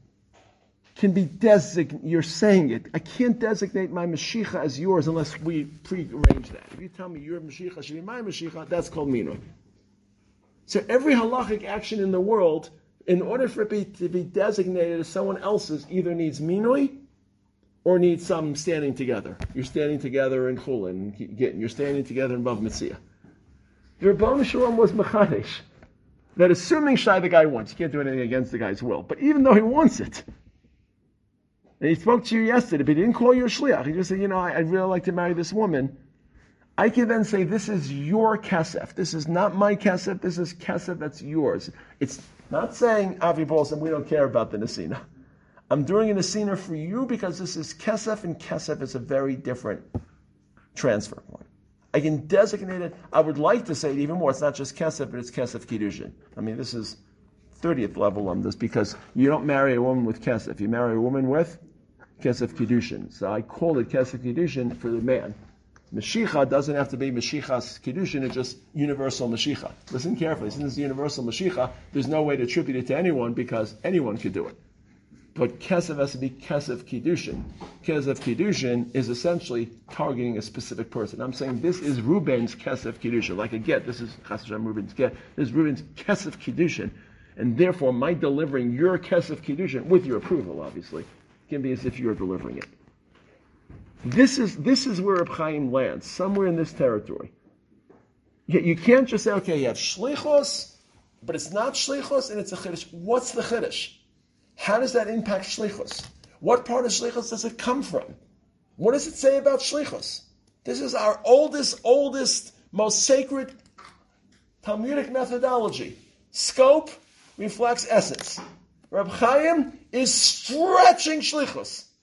can be designated. You're saying it. I can't designate my Mashiach as yours unless we pre-arrange that. If you tell me your Mashiach should be my Mashiach, that's called minoi. So every halachic action in the world, in order for it to be designated as someone else's, either needs minoi or needs some standing together. You're standing together in Chulin, you're standing together in Bav Metzia. The Rebbeinu Shalom was mechadesh that assuming Shai the guy wants, you can't do anything against the guy's will, but even though he wants it, and he spoke to you yesterday, but he didn't call you a shliach, he just said, I'd really like to marry this woman, I can then say, this is your kesef, this is not my kesef, this is kesef that's yours. It's not saying, Avi Bolson, we don't care about the Nesina. I'm doing a Nesina for you because this is kesef, and kesef is a very different transfer point. I can designate it. I would like to say it even more. It's not just kesef, but it's kesef kiddushin. I mean, this is 30th level on this because you don't marry a woman with kesef. You marry a woman with kesef kiddushin. So I call it kesef kiddushin for the man. Mashiach doesn't have to be Mashiach's kiddushin. It's just universal Mashiach. Listen carefully. Since it's universal Mashiach, there's no way to attribute it to anyone because anyone could do it. But kesef has to be kesef kiddushin. Kesef kiddushin is essentially targeting a specific person. I'm saying this is Reuben's kesef kiddushin. Like a get, this is Chas Hashem Reuben's get. This is Reuben's kesef kiddushin, and therefore my delivering your kesef kiddushin with your approval, obviously, can be as if you're delivering it. This is where Reb Chaim lands, somewhere in this territory. You can't just say, okay, you have shlichos, but it's not shlichos and it's a chiddush. What's the chiddush? How does that impact shlichus? What part of shlichus does it come from? What does it say about shlichus? This is our oldest, most sacred Talmudic methodology. Scope reflects essence. Reb Chaim is stretching shlichus.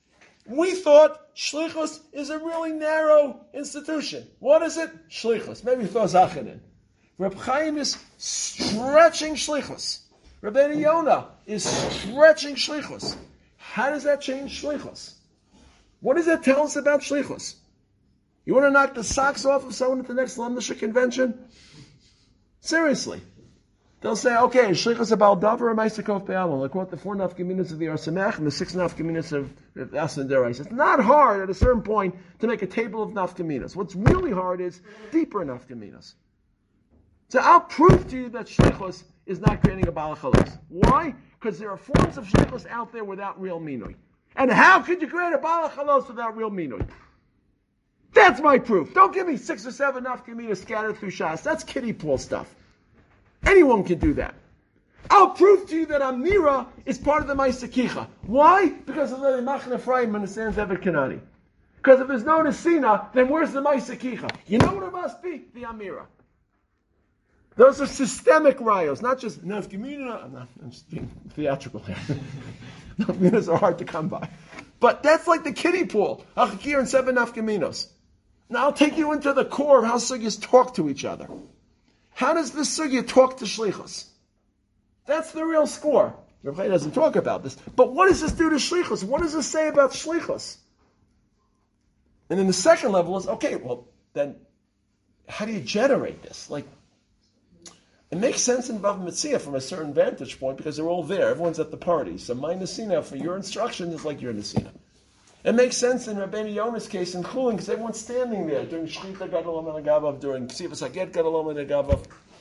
We thought shlichus is a really narrow institution. What is it? Shlichus. Maybe throw Zachin in. Reb Chaim is stretching shlichus. Rabbeinu Yonah is stretching shlichus. How does that change shlichus? What does that tell us about shlichus? You want to knock the socks off of someone at the next London convention? Seriously. They'll say, okay, shlichus about davar or ma'aseh be'alon. Like what the 4 nafkaminas of the Or Samech and the 6 nafkaminas of Asan Derais. It's not hard at a certain point to make a table of nafkaminas. What's really hard is deeper nafkaminas. So I'll prove to you that shlichus is not creating a balachalos. Why? Because there are forms of shlichus out there without real minui. And how could you create a balachalos without real minui? That's my proof. Don't give me 6 or 7 nafkaminas scattered through Shas. That's kiddie pool stuff. Anyone can do that. I'll prove to you that Amira is part of the Ma'aseh Kicha. Why? Because of the Machne Ephraim understands Evet Kanani. Because if there's no Nesina, then where's the Ma'aseh Kicha? You know what it must be? The Amira. Those are systemic rayos, not just Nafkamina. I'm just being theatrical here. Nafkaminas are hard to come by. But that's like the kiddie pool. Achakir and 7 Nafkaminos. Now I'll take you into the core of how sugyas talk to each other. How does this sugya talk to shlichus? That's the real score. Rabbi doesn't talk about this. But what does this do to shlichus? What does this say about shlichus? And then the second level is, okay, well, then how do you generate this? Like, it makes sense in Bava Metzia from a certain vantage point because they're all there. Everyone's at the party. So my Nesina, for your instruction, is like your Nesina. It makes sense in Rabbeinu Yonah's case in Chulin because everyone's standing there during Shrita Gadolom and Agavav, during Ksivas Haget Gadolom and Agavav.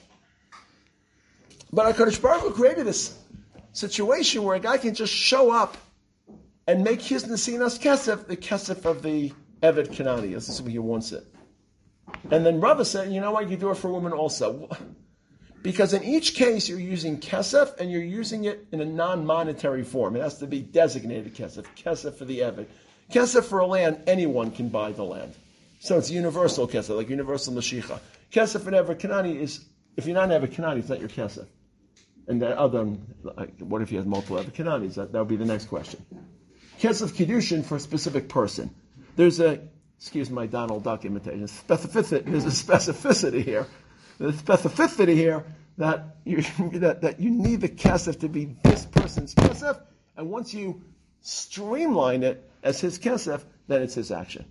But HaKadosh Baruch Hu created this situation where a guy can just show up and make his Nesinas Kesef the Kesef of the Evet Kanani, as this is what he wants it. And then Rava said, you know what, you do it for women also. Because in each case you're using Kesef and you're using it in a non-monetary form. It has to be designated Kesef. Kesef for the Evet. Kesef for a land, anyone can buy the land. So it's universal Kesef, like universal Mashiach. Kesef in Evet Kanani is, if you're not in Evet Kanani, it's not your Kesef. And the other, like, what if you have multiple Evet Kananis? That would be the next question. Kesef Kiddushin for a specific person. There's a, excuse my Donald Duck imitation, there's a specificity here. There's specificity here that you need the kesef to be this person's kesef, and once you streamline it as his kesef, then it's his action.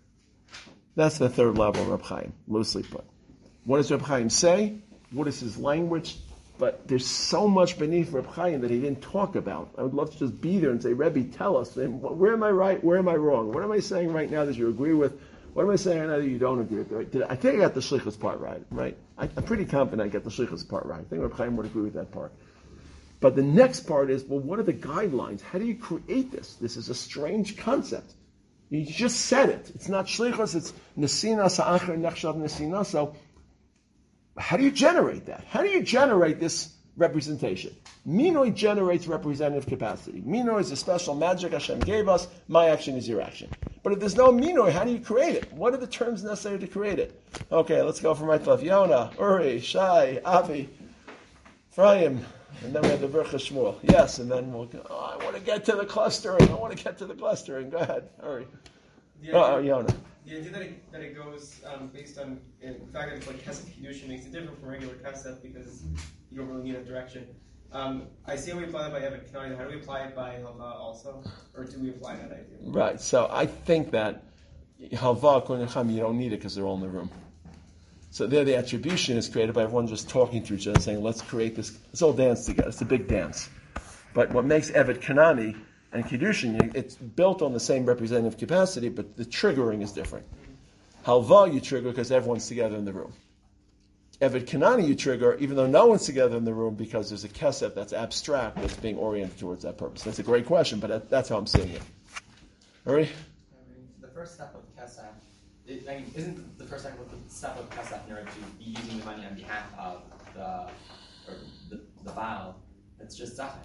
That's the third level of Reb Chaim, loosely put. What does Reb Chaim say? What is his language? But there's so much beneath Reb Chaim that he didn't talk about. I would love to just be there and say, Rebbe, tell us, where am I right, where am I wrong? What am I saying right now that you agree with? What am I saying now that you don't agree with? I think I got the shlichus part right? I'm pretty confident I got the shlichus part right. I think Reb Chaim would agree with that part. But the next part is, well, what are the guidelines? How do you create this? This is a strange concept. You just said it. It's not shlichus, it's nesina sa'achar nechshav nesina. So how do you generate that? How do you generate this representation? Minoi generates representative capacity. Minoi is a special magic Hashem gave us. My action is your action. But if there's no minoi, how do you create it? What are the terms necessary to create it? Okay, let's go for my stuff. Yonah, Uri, Shai, Avi, Ephraim, and then we have the Bercha Shmuel. Yes, and then we'll go, I want to get to the clustering. Go ahead, Uri. Yonah. The idea that it goes based on the fact that it's like Kesef Kiddushin makes it different from regular Kesef because you don't really need a direction. I see how we apply that by Evet Kanani. How do we apply it by Halva also? Or do we apply that idea? Right, so I think that Halva, according to Chaim, you don't need it because they're all in the room. So there the attribution is created by everyone just talking to each other, saying, let's create this. Let's all dance together. It's a big dance. But what makes Evet Kanani and Kiddushin, it's built on the same representative capacity, but the triggering is different. Halva you trigger because everyone's together in the room. Evet Kanani you trigger even though no one's together in the room because there's a kesef that's abstract that's being oriented towards that purpose. That's a great question, but that's how I'm seeing it. All right? The first step of kesef, isn't the first step of kesef in order to be using the money on behalf of the Baal? It's just zachin.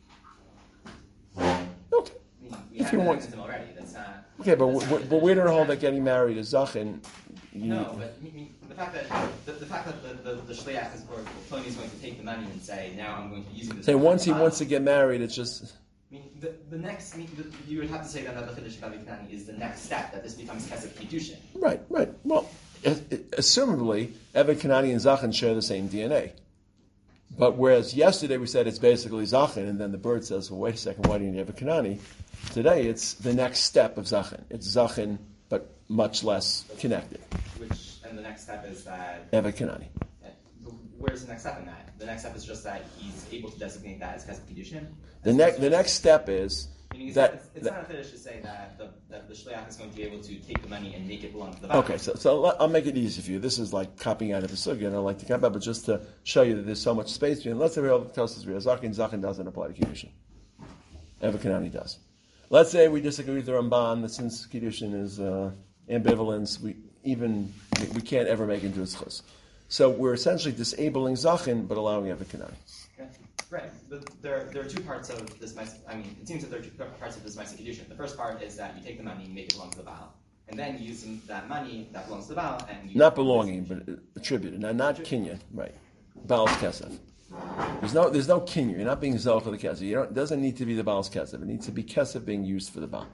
Okay. We have that system already. That's not. Okay, but we don't hold that getting married is zachin. No, but the fact that the shliach is or Tony is going to take the money and say, now I'm going to use it. Say once he wants to get married, it's just. I mean, the next, you would have to say that the Chiddush of Avikanani is the next step, that this becomes Kesef Kiddushin. Right. Well, assumably, Evet Kanani and Zachin share the same DNA. But whereas yesterday we said it's basically Zachin, and then the bird says, well, wait a second, why do you need Evet Kanani? Today it's the next step of Zachin. It's Zachin, but much less connected. And the next step is that... Evet Kanani. Where's the next step in that? The next step is just that he's able to designate that as Kesef Kiddushin. The next step is that... It's not a Chiddush to say that the Shliach is going to be able to take the money and make it belong to the Baal. Okay, so I'll make it easy for you. This is like copying out of the sugya, and I like to copy out, but just to show you that there's so much space between. Let's say we have Tosas Riyah Zachin doesn't apply to Kiddushin. Evet Kanani does. Let's say we disagree with the Ramban that since Kiddushin is ambivalence, we can't ever make it into a schus. So we're essentially disabling Zachin, but allowing Evet Kanani. Okay. Right, but there are two parts of this. It seems that there are two parts of this Ma'aseh Kiddushin. The first part is that you take the money and make it belong to the Baal, and then you use that money that belongs to the Baal and you... Not belonging, but attributed. Now, not kinyan, right. Baal's kesef. There's no kinyan. You're not being zoch for the kesef. It doesn't need to be the Baal's kesef. It needs to be kesef being used for the Baal.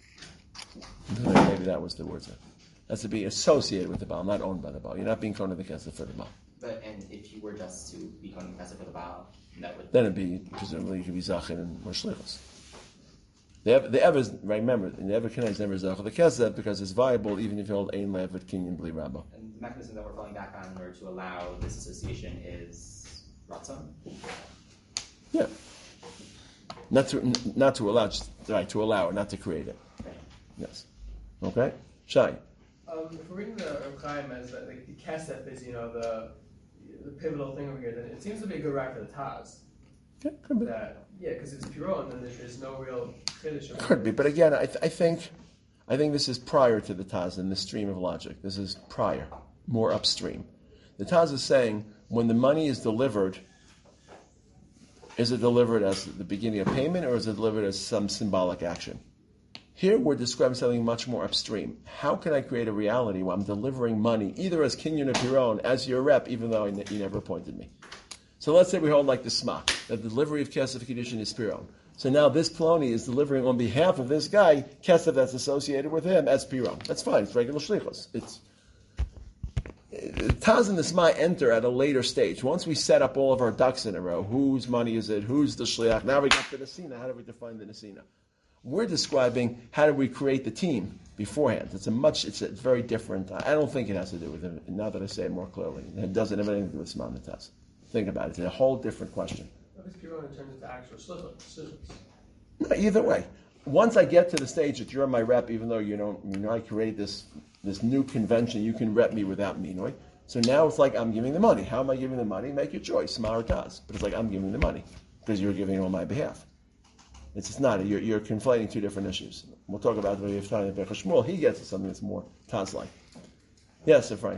Maybe that was the word. That's to be associated with the Baal, not owned by the Baal. You're not being koneh the kesef for the Baal. And if you were just to be koneh the kesef for the Baal, then it'd be, presumably, it could be Zachin and more Shlichus. The Evers, remember, the Evet Kanani is never Zachin the Kesef because it's viable even if you hold Ein Levet Kinyan Bli Rabba. And the mechanism that we're falling back on in order to allow this association is Ratzon? Yeah. Not to allow, just right, to allow it, not to create it. Right. Yes. Okay? Shai. If we're reading the Reb Chaim as that, like the Kesef is, the pivotal thing over here, then it seems to be a good right for the Taz. Yeah, could be. Because it's Piro, and then there's no real Chiddush. Could be, but again, I think this is prior to the Taz in the stream of logic. This is prior, more upstream. The Taz is saying when the money is delivered, is it delivered as the beginning of payment or is it delivered as some symbolic action? Here we're describing something much more upstream. How can I create a reality where I'm delivering money either as Kinyan or Piron, as your rep, even though you never appointed me? So let's say we hold like the Sma, that the delivery of Kesef Kiddushin is Piron. So now this Ploni is delivering on behalf of this guy Kesef that's associated with him as Piron. That's fine. It's regular shlichus. Taz and the Sma enter at a later stage. Once we set up all of our ducks in a row, whose money is it? Who's the shliach? Now we got the Nesina. How do we define the Nesina? We're describing how do we create the team beforehand. It's a very different. I don't think it has to do with it. Now that I say it more clearly, it doesn't have anything to do with Sma and the Taz. Think about it. It's a whole different question. What is Piro in terms of the actual shlichus? No, either way, once I get to the stage that you're my rep, even though I create this new convention, you can rep me without minoi. So now it's like I'm giving the money. How am I giving the money? Make your choice, Sma or Taz. But it's like I'm giving the money because you're giving it on my behalf. It's not. You're conflating two different issues. We'll talk about the Yiftani and Bechor Shmuel. He gets something that's more Taz-like. Yes, Ephraim.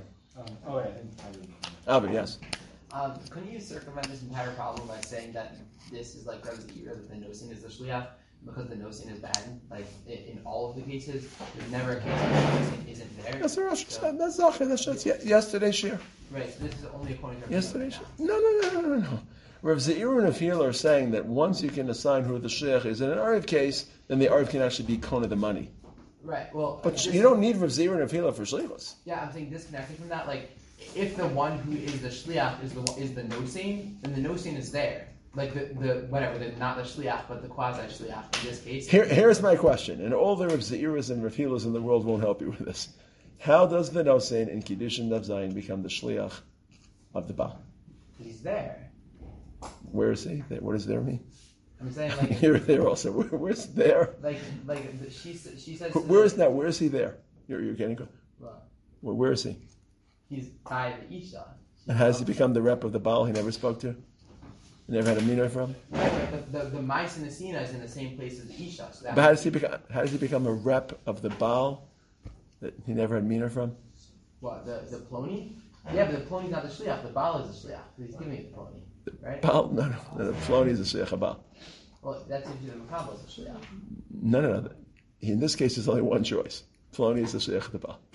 Albert, yes. Couldn't you circumvent this entire problem by saying that this is like Reb's ear, that the nosin is the shliach, because the nosin is bad? Like in all of the cases, there's never a case where the nosin isn't there. That's Rosh Hashanah. That's Zachin. That's yesterday's shir. Right. So this is only according to Yesterday's shir. No. Rav Zeir and Afil are saying that once you can assign who the shliach is in an Arif case, then the Arif can actually be koneh the money. Right. Well, but you don't need Rav Zeir and Afil for shlichus. Yeah, I'm saying disconnected from that. Like, if the one who is the shliach is the nosein, then the nosein is there. Like not the shliach, but the quasi shliach in this case. Here's my question, and all the Rav Zeiras and Rav Hilas in the world won't help you with this. How does the nosein in Kiddushin Dav Zayin become the shliach of the Baal? He's there. Where is he? What does there mean? I'm saying like here, there also. Where's there? She says. Where is he there? You're getting good. What? Where is he? He's by the Isha. And has he become the rep of the Baal he never spoke to? He never had a minor from? Right, the mice and the Sina is in the same place as the Isha. So but how does he become a rep of the Baal that he never had minor from? What, the Ploni? Yeah, but the Ploni's not the Shliach. The Baal is the Shliach. He's giving it the Ploni. Right? Baal? No. The Ploni is the Shliach of Baal. Well, that's if the Makabel is the Shliach. No. In this case, there's only one choice. Ploni is the Shliach of the Baal.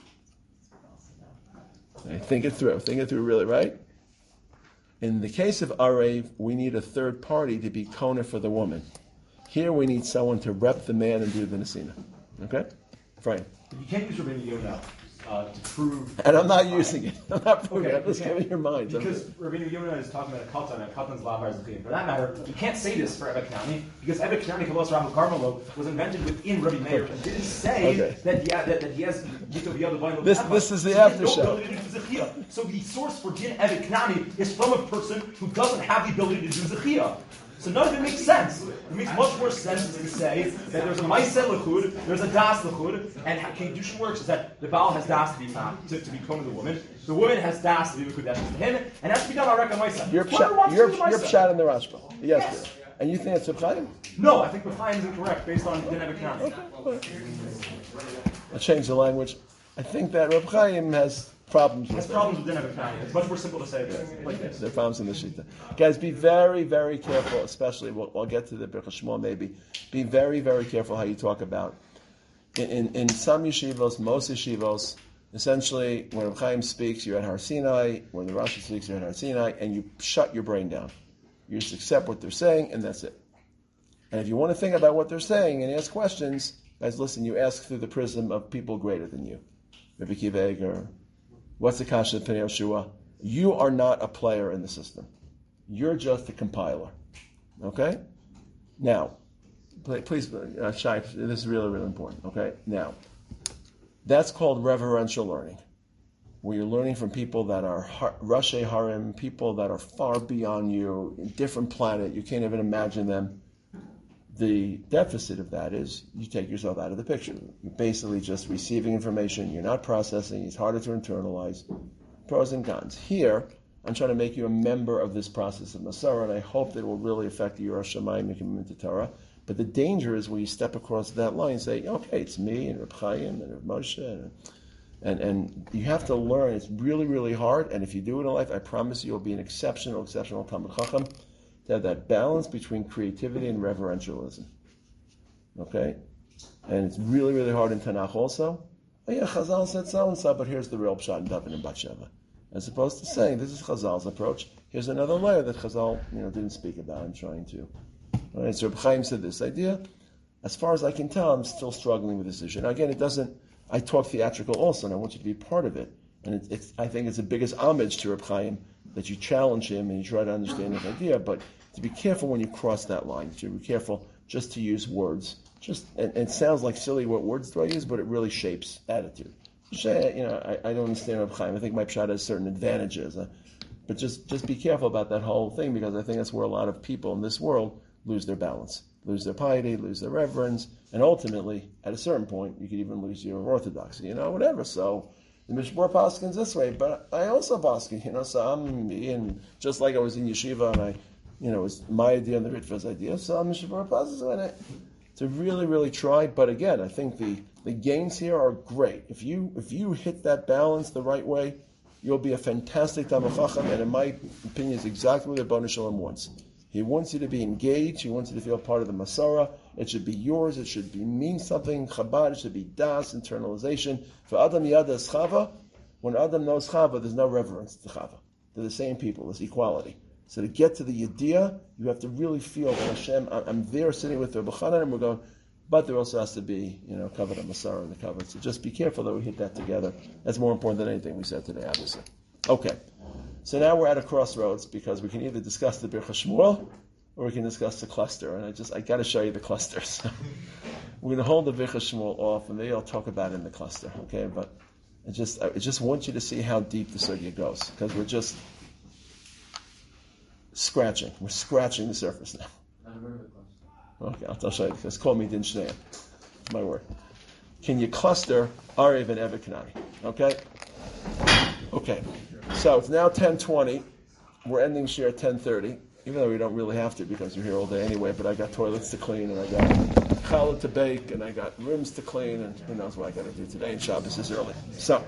Think it through really, right? In the case of Arev, we need a third party to be koneh for the woman. Here we need someone to rep the man and do the Nesina. Okay? Frank. You can't use Rabbeinu Yonah to prove. And I'm not using it. I'm not proving Okay, it. I'm just giving your mind. Because Rabbeinu Yonah is talking about a katan, and a katan's lavar is clean. For that matter, you can't say this for Ebed Kanani, because Ebed Kanani Kabbalas Rav Carmelo was invented within Rabbi Meir. It didn't say that he has Yito B'yad L'Vayin L'Teva. This is the So after he has no show. ability to do Zechiyah. So the source for Din Ebed Kanani is from a person who doesn't have the ability to do Zechiyah. So none of it makes sense. It makes much more sense to say that there's a Maaseh L'chud, there's a Das L'chud, and how Kedushin works is that the Baal has Das to become the woman, the woman has Das to be L'chud to him, and has to be done on Reka Maaseh. You're pshat in the Rashba. Yes. And you think it's Reb Chaim? No, I think Reb Chaim is incorrect based on Din Ebed Kanani. I'll change the language. I think that Reb Chaim has problems with with Din Ebed Kanani. It's much more simple to say like this. There are problems in the Shita. Guys, be very, very careful, especially, I'll get to the Birchas Shmuel maybe. Be very, very careful how you talk about. In some yeshivos, most yeshivos, essentially, when Reb Chaim speaks, you're at Har Sinai. When the Rashi speaks, you're at Har Sinai, and you shut your brain down. You just accept what they're saying, and that's it. And if you want to think about what they're saying and ask questions, guys, listen, you ask through the prism of people greater than you. Rabbi Akiva Eiger, what's the kasha of Pnei Yoshua? You are not a player in the system. You're just a compiler. Okay? Now, please, Shai, this is really, really important. Okay? Now, that's called reverential learning, where you're learning from people that are Rashi Harim, people that are far beyond you, in different planet, you can't even imagine them. The deficit of that is you take yourself out of the picture. You're basically just receiving information, you're not processing, it's harder to internalize. Pros and cons. Here, I'm trying to make you a member of this process of Masara, and I hope that it will really affect your Shamayim and commitment to Torah. But the danger is when you step across that line and say, okay, it's me and Reb Chaim and Reb Moshe, and you have to learn. It's really, really hard, and if you do it in life, I promise you'll be an exceptional Talmid Chacham, to have that balance between creativity and reverentialism. Okay? And it's really, really hard in Tanakh also. Oh yeah, Chazal said so-and-so, but here's the real pshat in David and Batsheva. As opposed to saying, this is Chazal's approach, here's another layer that Chazal didn't speak about. I'm trying to. All right, so Reb Chaim said this idea. As far as I can tell, I'm still struggling with this issue. Now again, I talk theatrical also, and I want you to be part of it. And I think it's the biggest homage to Reb Chaim that you challenge him and you try to understand his idea, but to be careful when you cross that line. To be careful just to use words. And it sounds like silly, what words do I use, but it really shapes attitude. I don't understand Reb Chaim. I think my pshat has certain advantages. But just be careful about that whole thing, because I think that's where a lot of people in this world lose their balance, lose their piety, lose their reverence, and ultimately, at a certain point, you could even lose your orthodoxy, whatever. So the Mishmor paskins this way, but I also paskin, so I'm me, and just like I was in yeshiva, and it was my idea and the Ritva's idea, so I'm Mishmor paskins to really, really try. But again, I think the gains here are great. If you hit that balance the right way, you'll be a fantastic Talmid Chacham, and in my opinion, is exactly what the Bnei Shalom wants. He wants you to be engaged. He wants you to feel part of the Masara. It should be yours. It should mean something. Chabad. It should be das, internalization. For Adam Yada is Chava. When Adam knows Chava, there's no reverence to Chava. They're the same people. There's equality. So to get to the Yediyah, you have to really feel that Hashem, I'm there sitting with the B'chanan, and we're going, but there also has to be, Kavod HaMasara and the Kavod. So just be careful that we hit that together. That's more important than anything we said today, obviously. Okay. So now we're at a crossroads, because we can either discuss the Birchas Shmuel or we can discuss the cluster. And I got to show you the cluster. So we're going to hold the Birchas Shmuel off, and maybe I'll talk about it in the cluster. Okay, but I just want you to see how deep the sugya goes, because we're just scratching. We're scratching the surface now. Okay, I'll show you. It's called me Din Shneim. My word. Can you cluster Arev and Eved Kanani? Okay. Okay. So it's now 10:20. We're ending share at 10:30, even though we don't really have to, because we're here all day anyway. But I got toilets to clean, and I got challah to bake, and I got rooms to clean, and who knows what I got to do today. And Shabbos is early. So,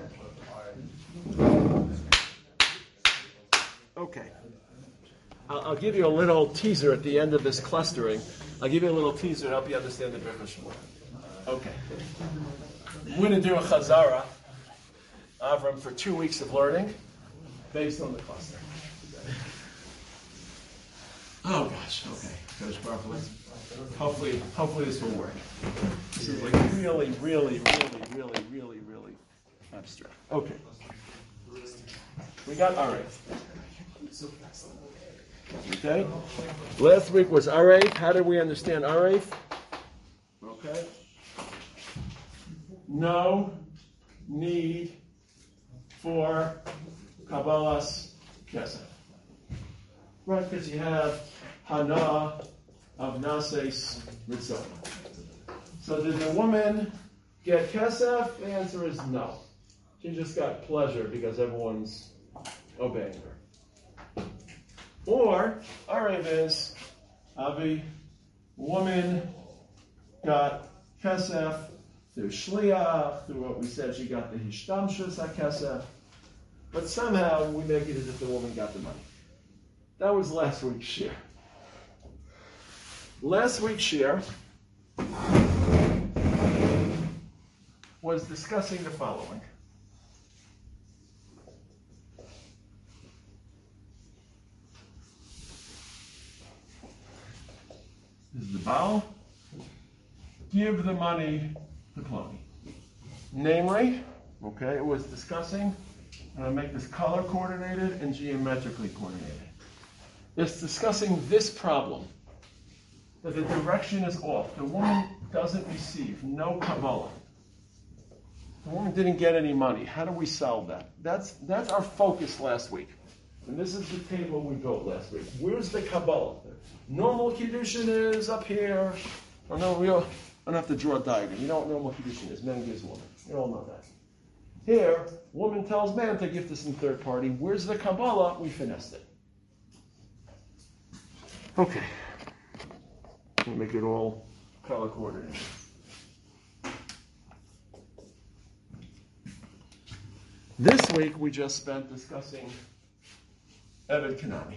okay, I'll give you a little teaser at the end of this clustering. I'll give you a little teaser to help you understand the Birchas Shmuel. Okay, we're going to do a Chazara, Avram, for 2 weeks of learning, based on the cluster. Oh gosh, okay. Finish properly. Hopefully this will work. This is like really abstract. Okay. We got Arif. Okay. Last week was Arif. How did we understand Arif? Okay. No need for Kabbalah's Kesef. Right, because you have Hana of Nases Ritzon. So did the woman get Kesef? The answer is no. She just got pleasure because everyone's obeying her. Or, Arev is, Avi, woman got Kesef through Shliach, through what we said she got the Hishtamshus HaKesef, but somehow we make it as if the woman got the money. That was last week's share. Last week's share was discussing the following. This is the Baal. Give the money to Ploni. Namely, okay, it was discussing, I'm going to make this color coordinated and geometrically coordinated. It's discussing this problem, that the direction is off. The woman doesn't receive, no Kabbalah. The woman didn't get any money. How do we solve that? That's our focus last week. And this is the table we built last week. Where's the Kabbalah? Normal Kiddushin is up here. Oh no, I don't have to draw a diagram. You know what normal Kiddushin is. Man gives woman. You all know that. Here, woman tells man to give this in third party. Where's the Kabbalah? We finessed it. Okay. We'll make it all color coordinated. This week we just spent discussing Eved Kanani.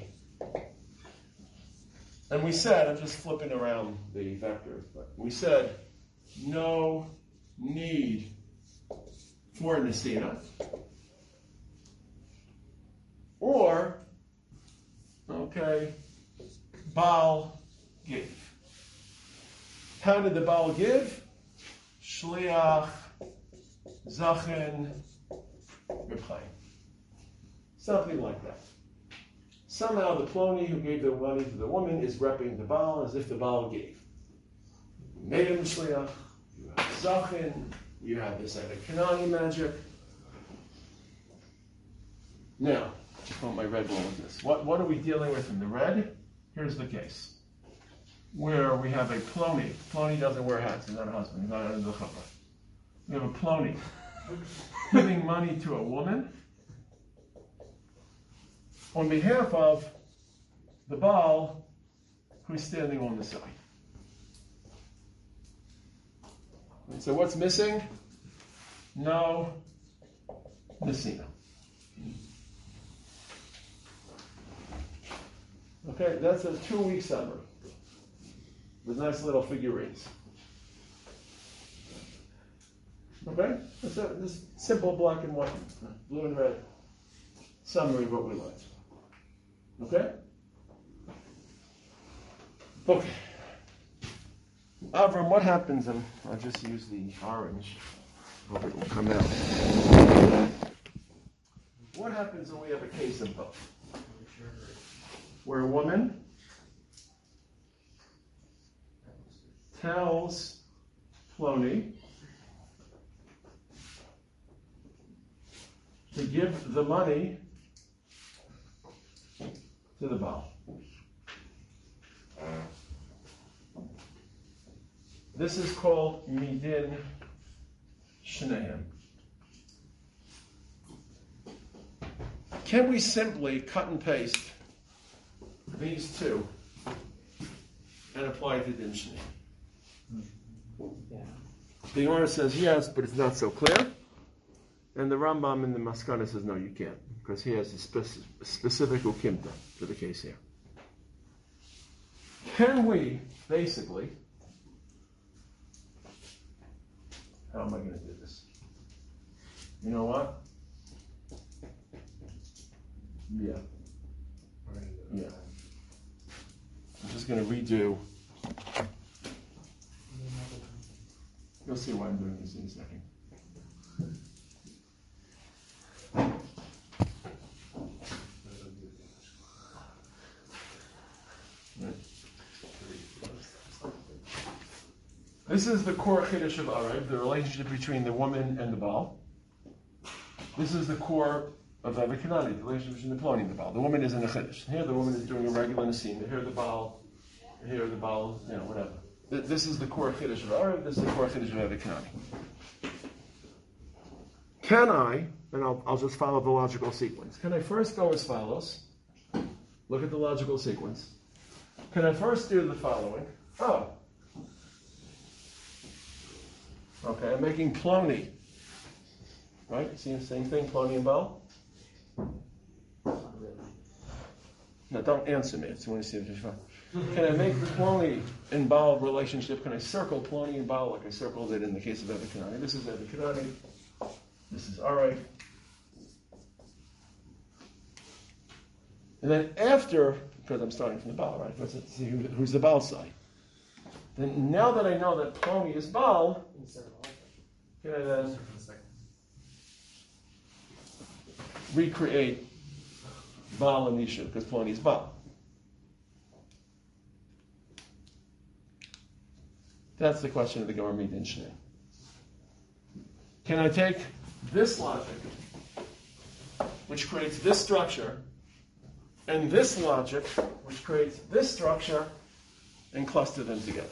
And we said, I'm just flipping around the vectors, but we said no need for Nesina. Or, okay, Baal gave. How did the Baal give? Shliach, Zachin, Reb. Something like that. Somehow the Ploni who gave the money to the woman is repping the Baal as if the Baal gave. You made him Shliach, you have Zachin, you have this Eved Kanani magic. Now, I want my red one with this. What are we dealing with in the red? Here's the case. Where we have a Ploni. Ploni doesn't wear hats, he's not a husband, he's not under the chuppah. We have a Ploni giving money to a woman on behalf of the Baal who's standing on the side. And so what's missing? No Nesina. Okay, that's a 2-week summary with nice little figurines. Okay, this simple black and white, blue and red summary of what we learned. Okay? Okay. Avram, what happens, and I'll just use the orange, hope it will come out. What happens when we have a case of both? Where a woman tells Ploni to give the money to the Baal. This is called Midin Shneim. Can we simply cut and paste these two and apply it to Din Shneim? The Gemara says yes, but it's not so clear. And the Rambam in the Maskana says no, you can't, because he has a specific ukimta for the case here. Can we, basically, how am I going to do this? You know what? Yeah. just going to redo. You'll see why I'm doing this in a second. This is the core chiddush of Arev, the relationship between the woman and the Baal. This is the core of Eved Kanani, the relationship between the Ploni and the Baal. The woman isn't a chiddush. Here the woman is doing a regular Nasim. Here the Baal, whatever. This is the core chiddush of Arev, this is the core chiddush of Eved Kanani. Can I, and I'll just follow the logical sequence. Can I first go as follows? Look at the logical sequence. Can I first do the following? Okay, I'm making Ploni. Right? See the same thing, Ploni and Baal? No, don't answer me. It's when you see it. Can I make the Ploni and Baal relationship? Can I circle Ploni and Baal like I circled it in the case of Eved Kanani? This is Eved Kanani. This is Arev. And then after, because I'm starting from the Baal, right? Let's see who's the Baal side. Then now that I know that Ploni is Baal, can I then recreate Baal and Isha, because Ploni is Baal. That's the question of the Gemara Midin Shnei. Can I take this logic, which creates this structure, and this logic, which creates this structure, and cluster them together?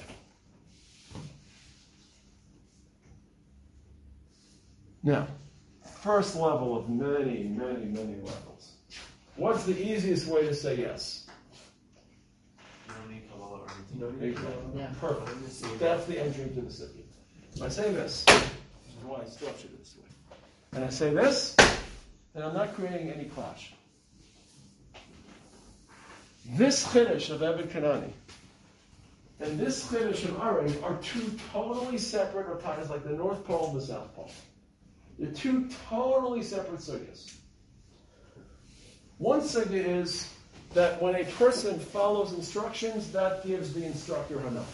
Now, first level of many, many, many levels. What's the easiest way to say yes? You don't need Kabbalah or anything. No need Kabbalah. Yeah. Perfect. That's the entry into the city. If I say this, which is why I structured it this way, and I say this, then I'm not creating any clash. This chiddush of Eved Kanani and this chiddush of Arev are two totally separate rapadas, like the North Pole and the South Pole. They're two totally separate sugyas. One sugya is that when a person follows instructions, that gives the instructor hana.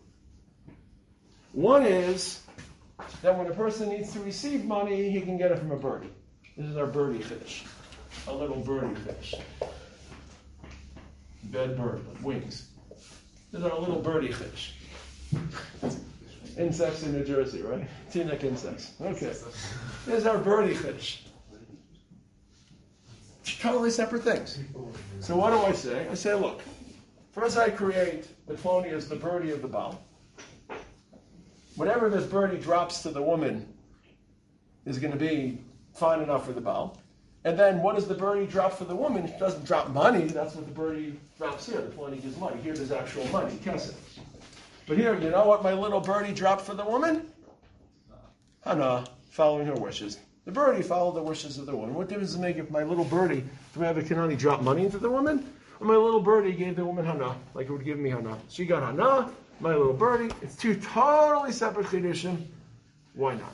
One is that when a person needs to receive money, he can get it from a birdie. This is our birdie chiddush, a little birdie fish. Bed bird with wings. This is our little birdie fish. Insects in New Jersey, right? Teaneck insects. Okay. There's our birdie fish. Totally separate things. So what do I say? I say, look, first I create the Ploni as the birdie of the Baal. Whatever this birdie drops to the woman is going to be fine enough for the Baal. And then what does the birdie drop for the woman? It doesn't drop money. That's what the birdie drops here. The Ploni gives money. Here there's actual money. Kesef. But here, you know what my little birdie dropped for the woman? Hana, following her wishes. The birdie followed the wishes of the woman. What difference does it make if my little birdie from Eved Kanani dropped money into the woman? Or my little birdie gave the woman Hana, like it would give me Hana. She got Hana, my little birdie. It's two totally separate chiddushim. Why not?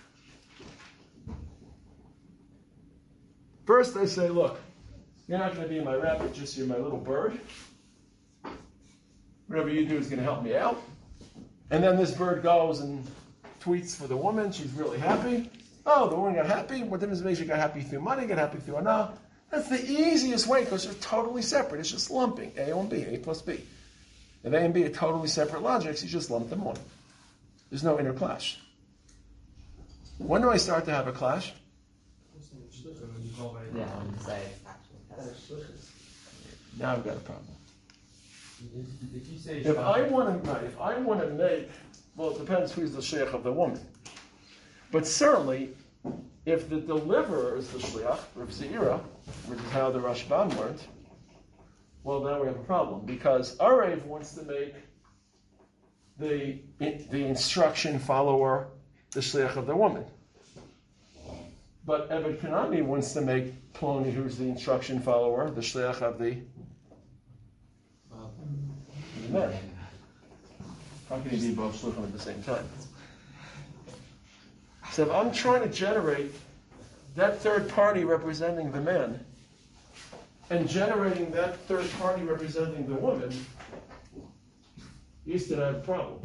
First I say, look, you're not going to be my rabbit, just you're my little bird. Whatever you do is going to help me out. And then this bird goes and tweets for the woman. She's really happy. Oh, the woman got happy. What difference makes she got happy through money, got happy through Hana? That's the easiest way because they're totally separate. It's just lumping. A and B, A plus B. If A and B are totally separate logics, you just lump them on. There's no inner clash. When do I start to have a clash? Yeah, I'm say. Now I've got a problem. If you say If I want to make, well, it depends who's the sheikh of the woman. But certainly, if the deliverer is the shliach, Rav Zeira, which is how the Rashban learned, well, then we have a problem. Because Arev wants to make the instruction follower the shliach of the woman. But Eved Kanani wants to make Ploni, who's the instruction follower, the shliach of the man. How can you be both shliachim at the same time? So if I'm trying to generate that third party representing the man and generating that third party representing the woman, he's going to have a problem.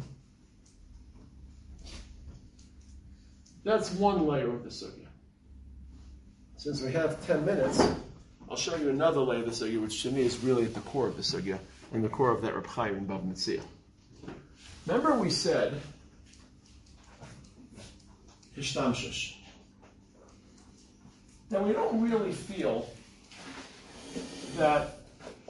That's one layer of the sugya. Since we have 10 minutes, I'll show you another layer of the sugya, which to me is really at the core of the sugya, and the core of that Reb Chaim in Bava Metzia. Remember we said, Hishtamshush. Now we don't really feel that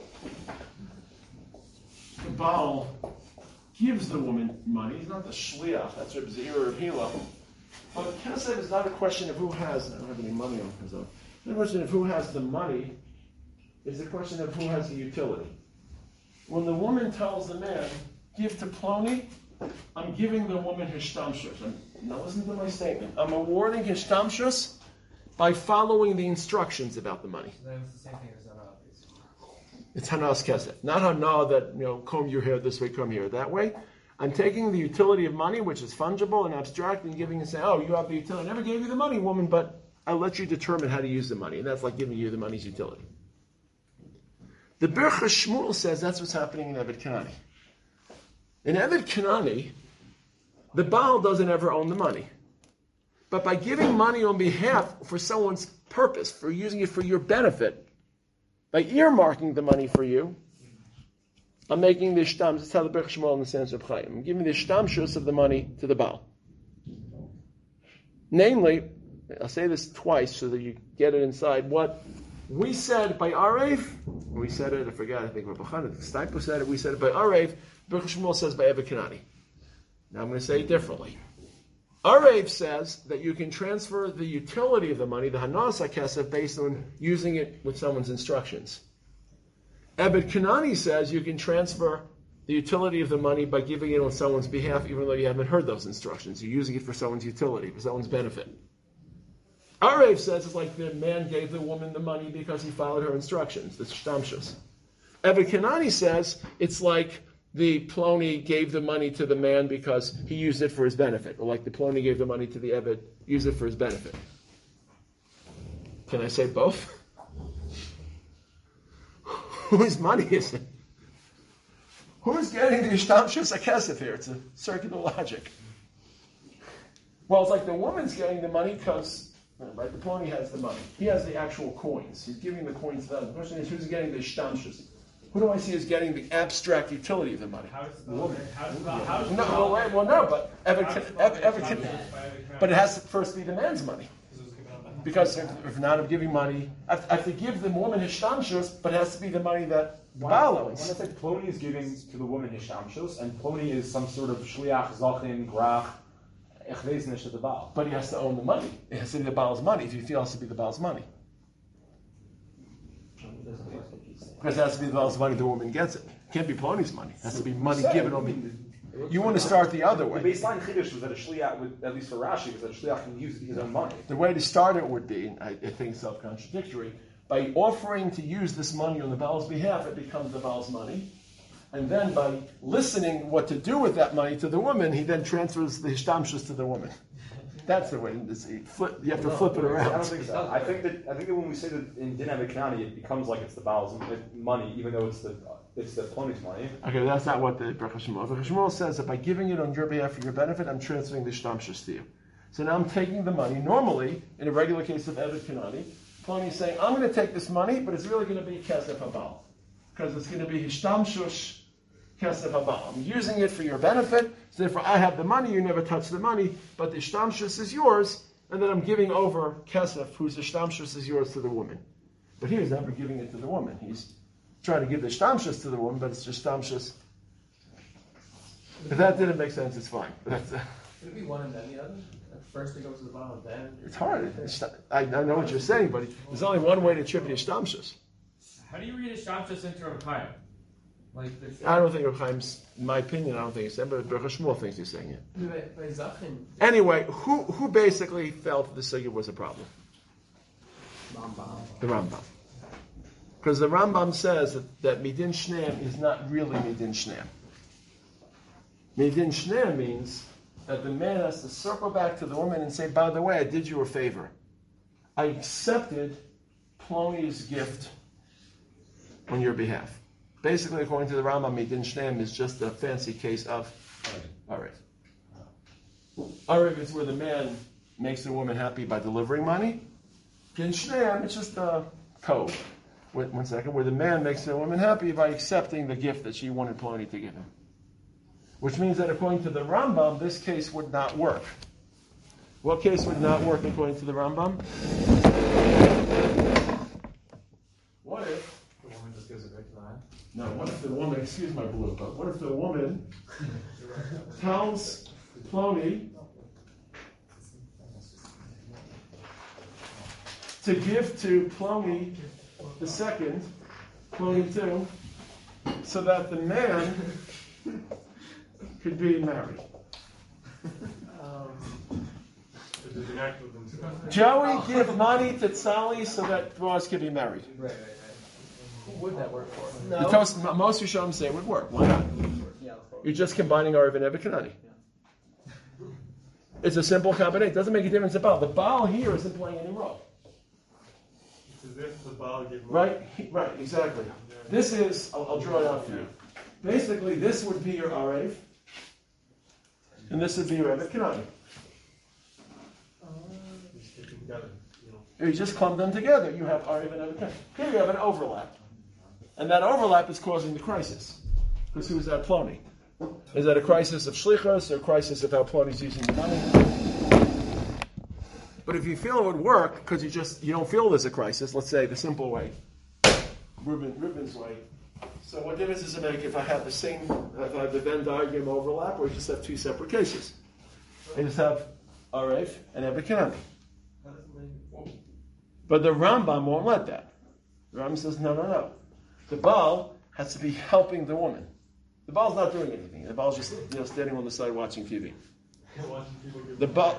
the Baal gives the woman money. He's not the shliach. That's Reb Zeir or Reb Hila. But Kesef is not a question of who has. I don't have any money on Kesef. The question of who has the money is a question of who has the utility. When the woman tells the man, "Give to Ploni," I'm giving the woman hishtamshus. Now listen to my statement. I'm awarding hishtamshus by following the instructions about the money. So that's the same thing as Hana, basically. It's Hanas Kesef. Not Hana that, comb your hair this way, comb your hair that way. I'm taking the utility of money, which is fungible and abstract, and giving and saying, "Oh, you have the utility. I never gave you the money, woman, but I'll let you determine how to use the money." And that's like giving you the money's utility. The Birchas Shmuel says that's what's happening in Eved Kanani. In Eved Kanani, the Baal doesn't ever own the money. But by giving money on behalf for someone's purpose, for using it for your benefit, by earmarking the money for you, I'm making the shtam. That's how the Birchas Shmuel understands Reb Chaim. I'm giving the shtamshus of the money to the Baal. Namely, I'll say this twice so that you get it inside. What we said by Arev, we said it, I forgot, I think Rabbi Chanan, Steipo said it, we said it by Arev, Birchas Shmuel says by Eved Kanani. Now I'm going to say it differently. Arev says that you can transfer the utility of the money, the Hanas HaKesef, based on using it with someone's instructions. Eved Kanani says you can transfer the utility of the money by giving it on someone's behalf, even though you haven't heard those instructions. You're using it for someone's utility, for someone's benefit. Arev says it's like the man gave the woman the money because he followed her instructions, the shtamshus. Eved Kanani says it's like the Ploni gave the money to the man because he used it for his benefit, or like the Ploni gave the money to the Eved, used it for his benefit. Can I say both? Whose money is it? Who's getting the Ishtamshus HaKesef here? It's a circular logic. Well, it's like the woman's getting the money because, right, the Ploni has the money. He has the actual coins. He's giving the coins to them. The question is, who's getting the Ishtamshus? Who do I see as getting the abstract utility of the money? The woman. But it has to first be the man's money. Because if not, I'm giving money. I have to give the woman hishtamshus, but it has to be the money that the Baal owns. When I say Ploni is giving to the woman hishtamshus, and Ploni is some sort of shliach, zachin, grach, echveznish to the Baal. But he has to own the money. It has to be the Baal's money. If you feel it has to be the Baal's money. Because it has to be the Baal's money, the woman gets it. It can't be Ploni's money. It has to be money given on me. You want to start the other way. The baseline chiddush was that a shliach, at least for Rashi, was that a shliach can use his own money. The way to start it would be, I think self-contradictory, by offering to use this money on the Baal's behalf, it becomes the Baal's money. And then by listening what to do with that money to the woman, he then transfers the hishtamshus to the woman. That's the way. You have to flip it around. I don't think so. I think that when we say that in Din Eved Kanani, it becomes like it's the Baal's money, even though it's the Ploni's money. Okay, that's not what the Birchas Shmuel. Birchas Shmuel says that by giving it on your behalf for your benefit, I'm transferring the shtamshus to you. So now I'm taking the money. Normally, in a regular case of Eved Kanani, Ploni is saying, I'm going to take this money, but it's really going to be kesef habal. Because it's going to be hishtamshus kesef habal. I'm using it for your benefit, so therefore I have the money, you never touch the money, but the shtamshus is yours, and then I'm giving over kesef, whose shtamshus is yours, to the woman. But he's never giving it to the woman. He's trying to give the shtamshus to the woman, but it's just shtamshus. If that didn't make sense, it's fine. Could it be one and then the other? First it goes to the Baal, then... It's hard. I know what you're saying, but there's only one way to attribute shtamshus. How do you read a shtamshus into Reb Chaim? I don't think Reb Chaim's, in my opinion, I don't think he's saying, but Birchas Shmuel thinks he's saying it. By Zachin... Anyway, who basically felt the sugya was a problem? Rambam. The Rambam. Because the Rambam says that midin shneim is not really midin shneim. Midin shneim means that the man has to circle back to the woman and say, by the way, I did you a favor. I accepted Ploni's gift on your behalf. basically, according to the Rambam, Midin Shneim is just a fancy case of Arev. Arev is where the man makes the woman happy by delivering money. Midin Shneim, it's just a code. Wait 1 second, where the man makes the woman happy by accepting the gift that she wanted Ploni to give him. Which means that according to the Rambam, this case would not work. What case would not work according to the Rambam? What if The woman just gives it right to the man. No, what if the woman, excuse my blue, but what if the woman tells Ploni to give to Ploni the second, Ploni 2, so that the man could be married? Joey, give money to Tzali so that Boaz could be married. Right. Who would that work for? Because most Rishonim say it would work. Why not? You're just combining Arev and Ebekanani. It's a simple combination. It doesn't make a difference about the Baal here isn't playing any role. It's as if the Baal gave Right, exactly. This is, I'll draw it out for you. Basically, this would be your Arev, and this would be your Ebekanani. You just clump them together. You have Arev and Ebekanani. Here you have an overlap. And that overlap is causing the crisis. Because who's that Ploni? Is that a crisis of shlichus or a crisis of how Ploni's using the money? But if you feel it would work, because you don't feel there's a crisis, let's say the simple way, Reuben's way. So what difference does it make if I have if I have the Venn diagram overlap, or you just have two separate cases? I just have Arev and Ebekanani. But the Rambam won't let that. The Rambam says, no. The Baal has to be helping the woman. The Baal's not doing anything. The Baal's just standing on the side watching TV. The Baal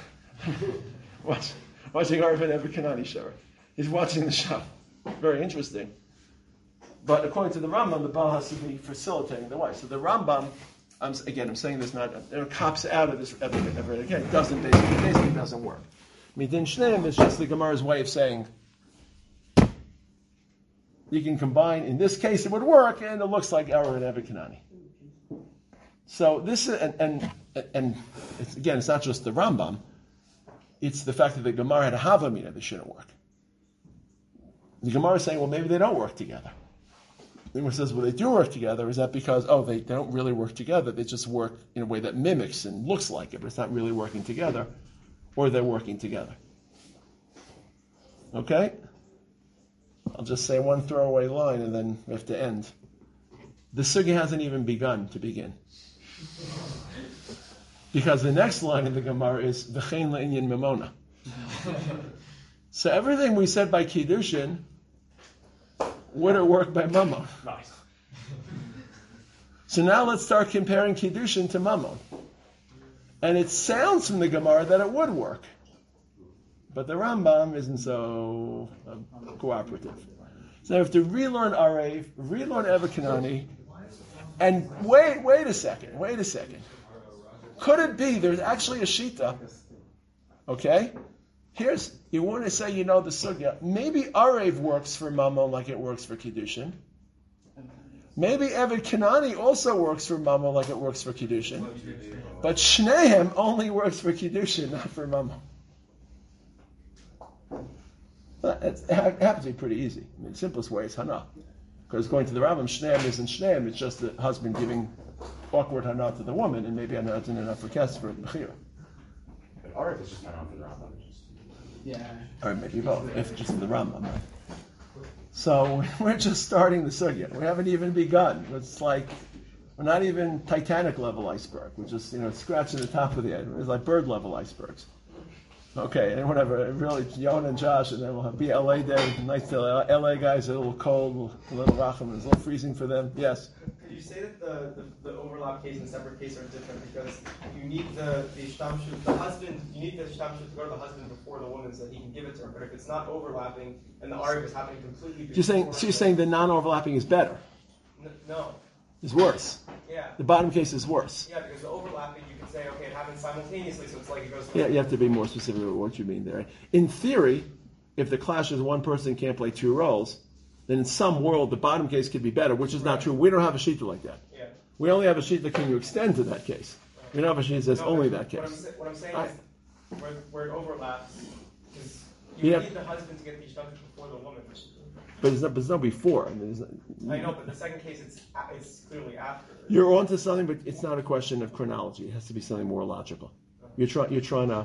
watching Arev and Ebekanani show. He's watching the show. Very interesting. But according to the Rambam, the Baal has to be facilitating the wife. So the Rambam, I'm saying this not, cops out of this ever again. It basically doesn't work. Midin Shneim is just the Gemara's way of saying you can combine. In this case, it would work, and it looks like Arev and Ebekanani. So this is, and it's not just the Rambam. It's the fact that the Gemara had a Havamina that shouldn't work. The Gemara is saying, well, maybe they don't work together. The Gemara says, well, they do work together. Is that because, they don't really work together? They just work in a way that mimics and looks like it, but it's not really working together. Or they're working together. Okay? I'll just say one throwaway line and then we have to end. The sugya hasn't even begun to begin. Because the next line in the Gemara is V'chein la'inyan memona. So everything we said by Kiddushin would it work by Mammon? Nice. So now let's start comparing Kiddushin to Mammon. And it sounds from the Gemara that it would work. But the Rambam isn't so cooperative. So I have to relearn Arev, relearn Ebekanani, and wait a second. Could it be there's actually a Shita? Okay? You want to say the Sugya. Maybe Arev works for Mammon like it works for Kiddushin. Maybe Ebekanani also works for Mammon like it works for Kiddushin. But Shnehem only works for Kiddushin, not for Mammon. It happens to be pretty easy. The simplest way is Hana. Because going to the Rambam, Shnehem isn't Shnehem, it's just the husband giving awkward Hana to the woman, and maybe Hana isn't enough for Kes for Bechira. But Arev is just Hana for the Rambam. Yeah. Or maybe both, if just the Rambam. Right? So we're just starting the Sugya. We haven't even begun. It's like, we're not even Titanic level iceberg. We're just, scratching the top of the iceberg. It's like bird level icebergs. Okay, and whatever, really, Yonah and Josh, and then we'll be LA day. Nice to LA guys, a little cold, a little racham, it's a little freezing for them. Yes? Could you say that the overlap case and separate case are different because you need the shtamshut, the husband, you need the shtamshut to go to the husband before the woman so that he can give it to her. But if it's not overlapping and the Arev is happening completely before... So you're saying the non-overlapping is better? No. It's worse? Yeah. The bottom case is worse? Yeah, because the overlapping, you can say, okay, it happens simultaneously, so it's like it goes... Yeah, you have to be more specific about what you mean there. In theory, if the clash is one person can't play two roles, then in some world the bottom case could be better, which is not true. We don't have a shita like that. Yeah. We only have a shita, can you extend to that case? We don't have a shita that says only that case. What I'm saying is, where it overlaps, is Yeah. need the husband to get the ishtamshus before the woman. But there's no before. I mean, I know, but the second case, it's clearly after. You're onto something, but it's not a question of chronology. It has to be something more logical. You're trying to,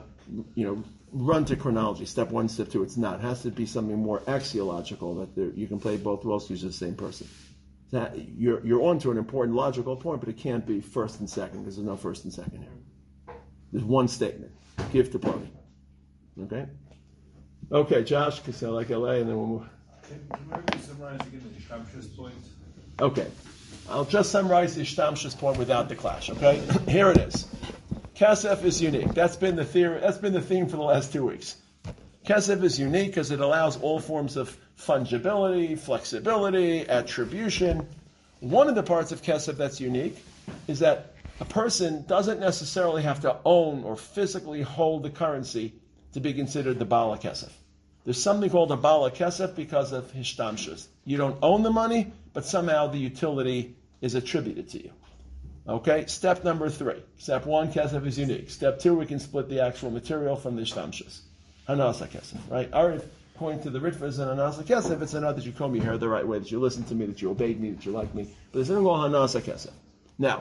run to chronology. Step 1, step 2. It's not. It has to be something more axiological that you can play both roles using the same person. That you're onto an important logical point, but it can't be first and second because there's no first and second here. There's one statement: give to party. Okay. Okay, Josh, because I like LA, and then we'll move. Can you maybe summarize again the Ishtamshus point? Okay. I'll just summarize the Ishtamshus point without the clash, okay? Here it is. Kesef is unique. That's been the theory. That's been the theme for the last 2 weeks. Kesef is unique because it allows all forms of fungibility, flexibility, attribution. One of the parts of Kesef that's unique is that a person doesn't necessarily have to own or physically hold the currency to be considered the Bala Kesef. There's something called a Bala Kesef because of Hishtamshus. You don't own the money, but somehow the utility is attributed to you. Okay, step number 3. Step 1, Kesef is unique. Step 2, we can split the actual material from the Hishtamshus. Hanasa Kesef, right? Arif, according to the Ritva, and Hanasa Kesef, it's not that you comb your hair the right way, that you listen to me, that you obeyed me, that you like me, but it's something called Hanasa Kesef. Now,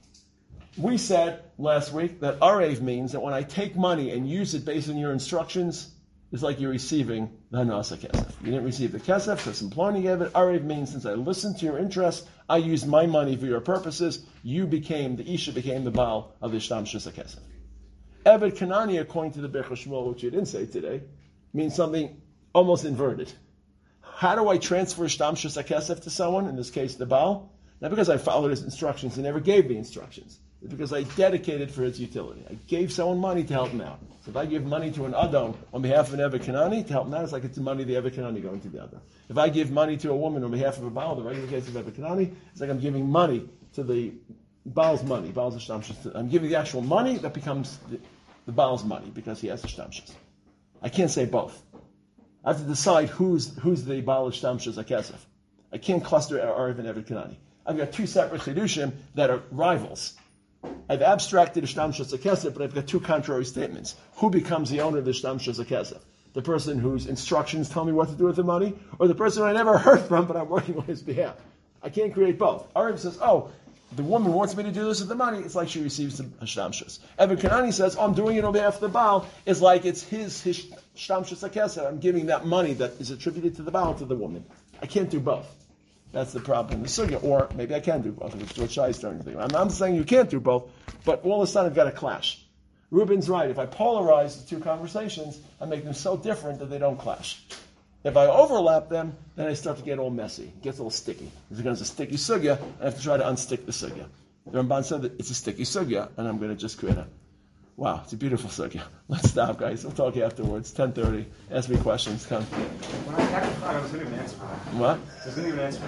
we said last week that Arev means that when I take money and use it based on your instructions, it's like you're receiving the Hanasa Kesef. You didn't receive the Kesef, so some Ploni gave it. Arev means since I listened to your interests, I used my money for your purposes, the Isha became the Baal of the Ishtamshus Kesef. Eved Kanani, according to the Bechor Shmuel, which you didn't say today, means something almost inverted. How do I transfer Ishtamshus Kesef to someone, in this case the Baal? Not because I followed his instructions and never gave the instructions. It's because I dedicated for its utility. I gave someone money to help him out. So if I give money to an Adon on behalf of an Eved Kanani to help him out, it's like it's the money of the Eved Kanani going to the Adon. If I give money to a woman on behalf of a Baal, the regular case of Eved Kanani, it's like I'm giving money to the Baal's money. Baal's Ishtamshus. I'm giving the actual money that becomes the Baal's money because he has Ishtamshus. I can't say both. I have to decide who's the Baal Ishtamshus HaKesef. I can't cluster Arev and Eved Kanani. I've got 2 separate Chidushim that are rivals. I've abstracted Ishtamshus HaKesef, but I've got 2 contrary statements. Who becomes the owner of the Ishtamshus HaKesef? The person whose instructions tell me what to do with the money, or the person I never heard from, but I'm working on his behalf? I can't create both. Arev says, the woman wants me to do this with the money, it's like she receives the Ishtamshus. Eved Kanani says, I'm doing it on behalf of the Baal, it's like it's his Ishtamshus HaKesef. I'm giving that money that is attributed to the Baal to the woman. I can't do both. That's the problem in the sugya, or maybe I can do both. It's George Shai's turn to think. I'm not saying you can't do both, but all of a sudden I've got a clash. Reuben's right. If I polarize the 2 conversations, I make them so different that they don't clash. If I overlap them, then I start to get all messy. It gets a little sticky. It becomes a sticky sugya, I have to try to unstick the sugya. The Ramban said that it's a sticky sugya, and I'm going to just create wow, it's a beautiful sugya. Let's stop, guys. We'll talk afterwards. 10:30. Ask me questions. Come. When I was going to even answer for that. What? I was going to even answer for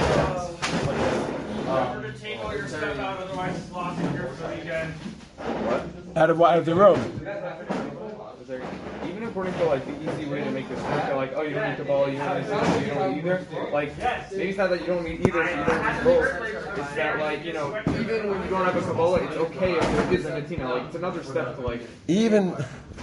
Remember to take all your stuff out, otherwise it's locked in here for the weekend. Out of the room. Even according to like the easy way to make this work, they're like, oh, you don't need Kabbalah, you don't need this, you don't need either. Like, maybe it's not that you don't need either, so you don't need both. It's that like, even when you don't have a Kabbalah, it's okay if there is a Natina. Like, it's another step to like. Even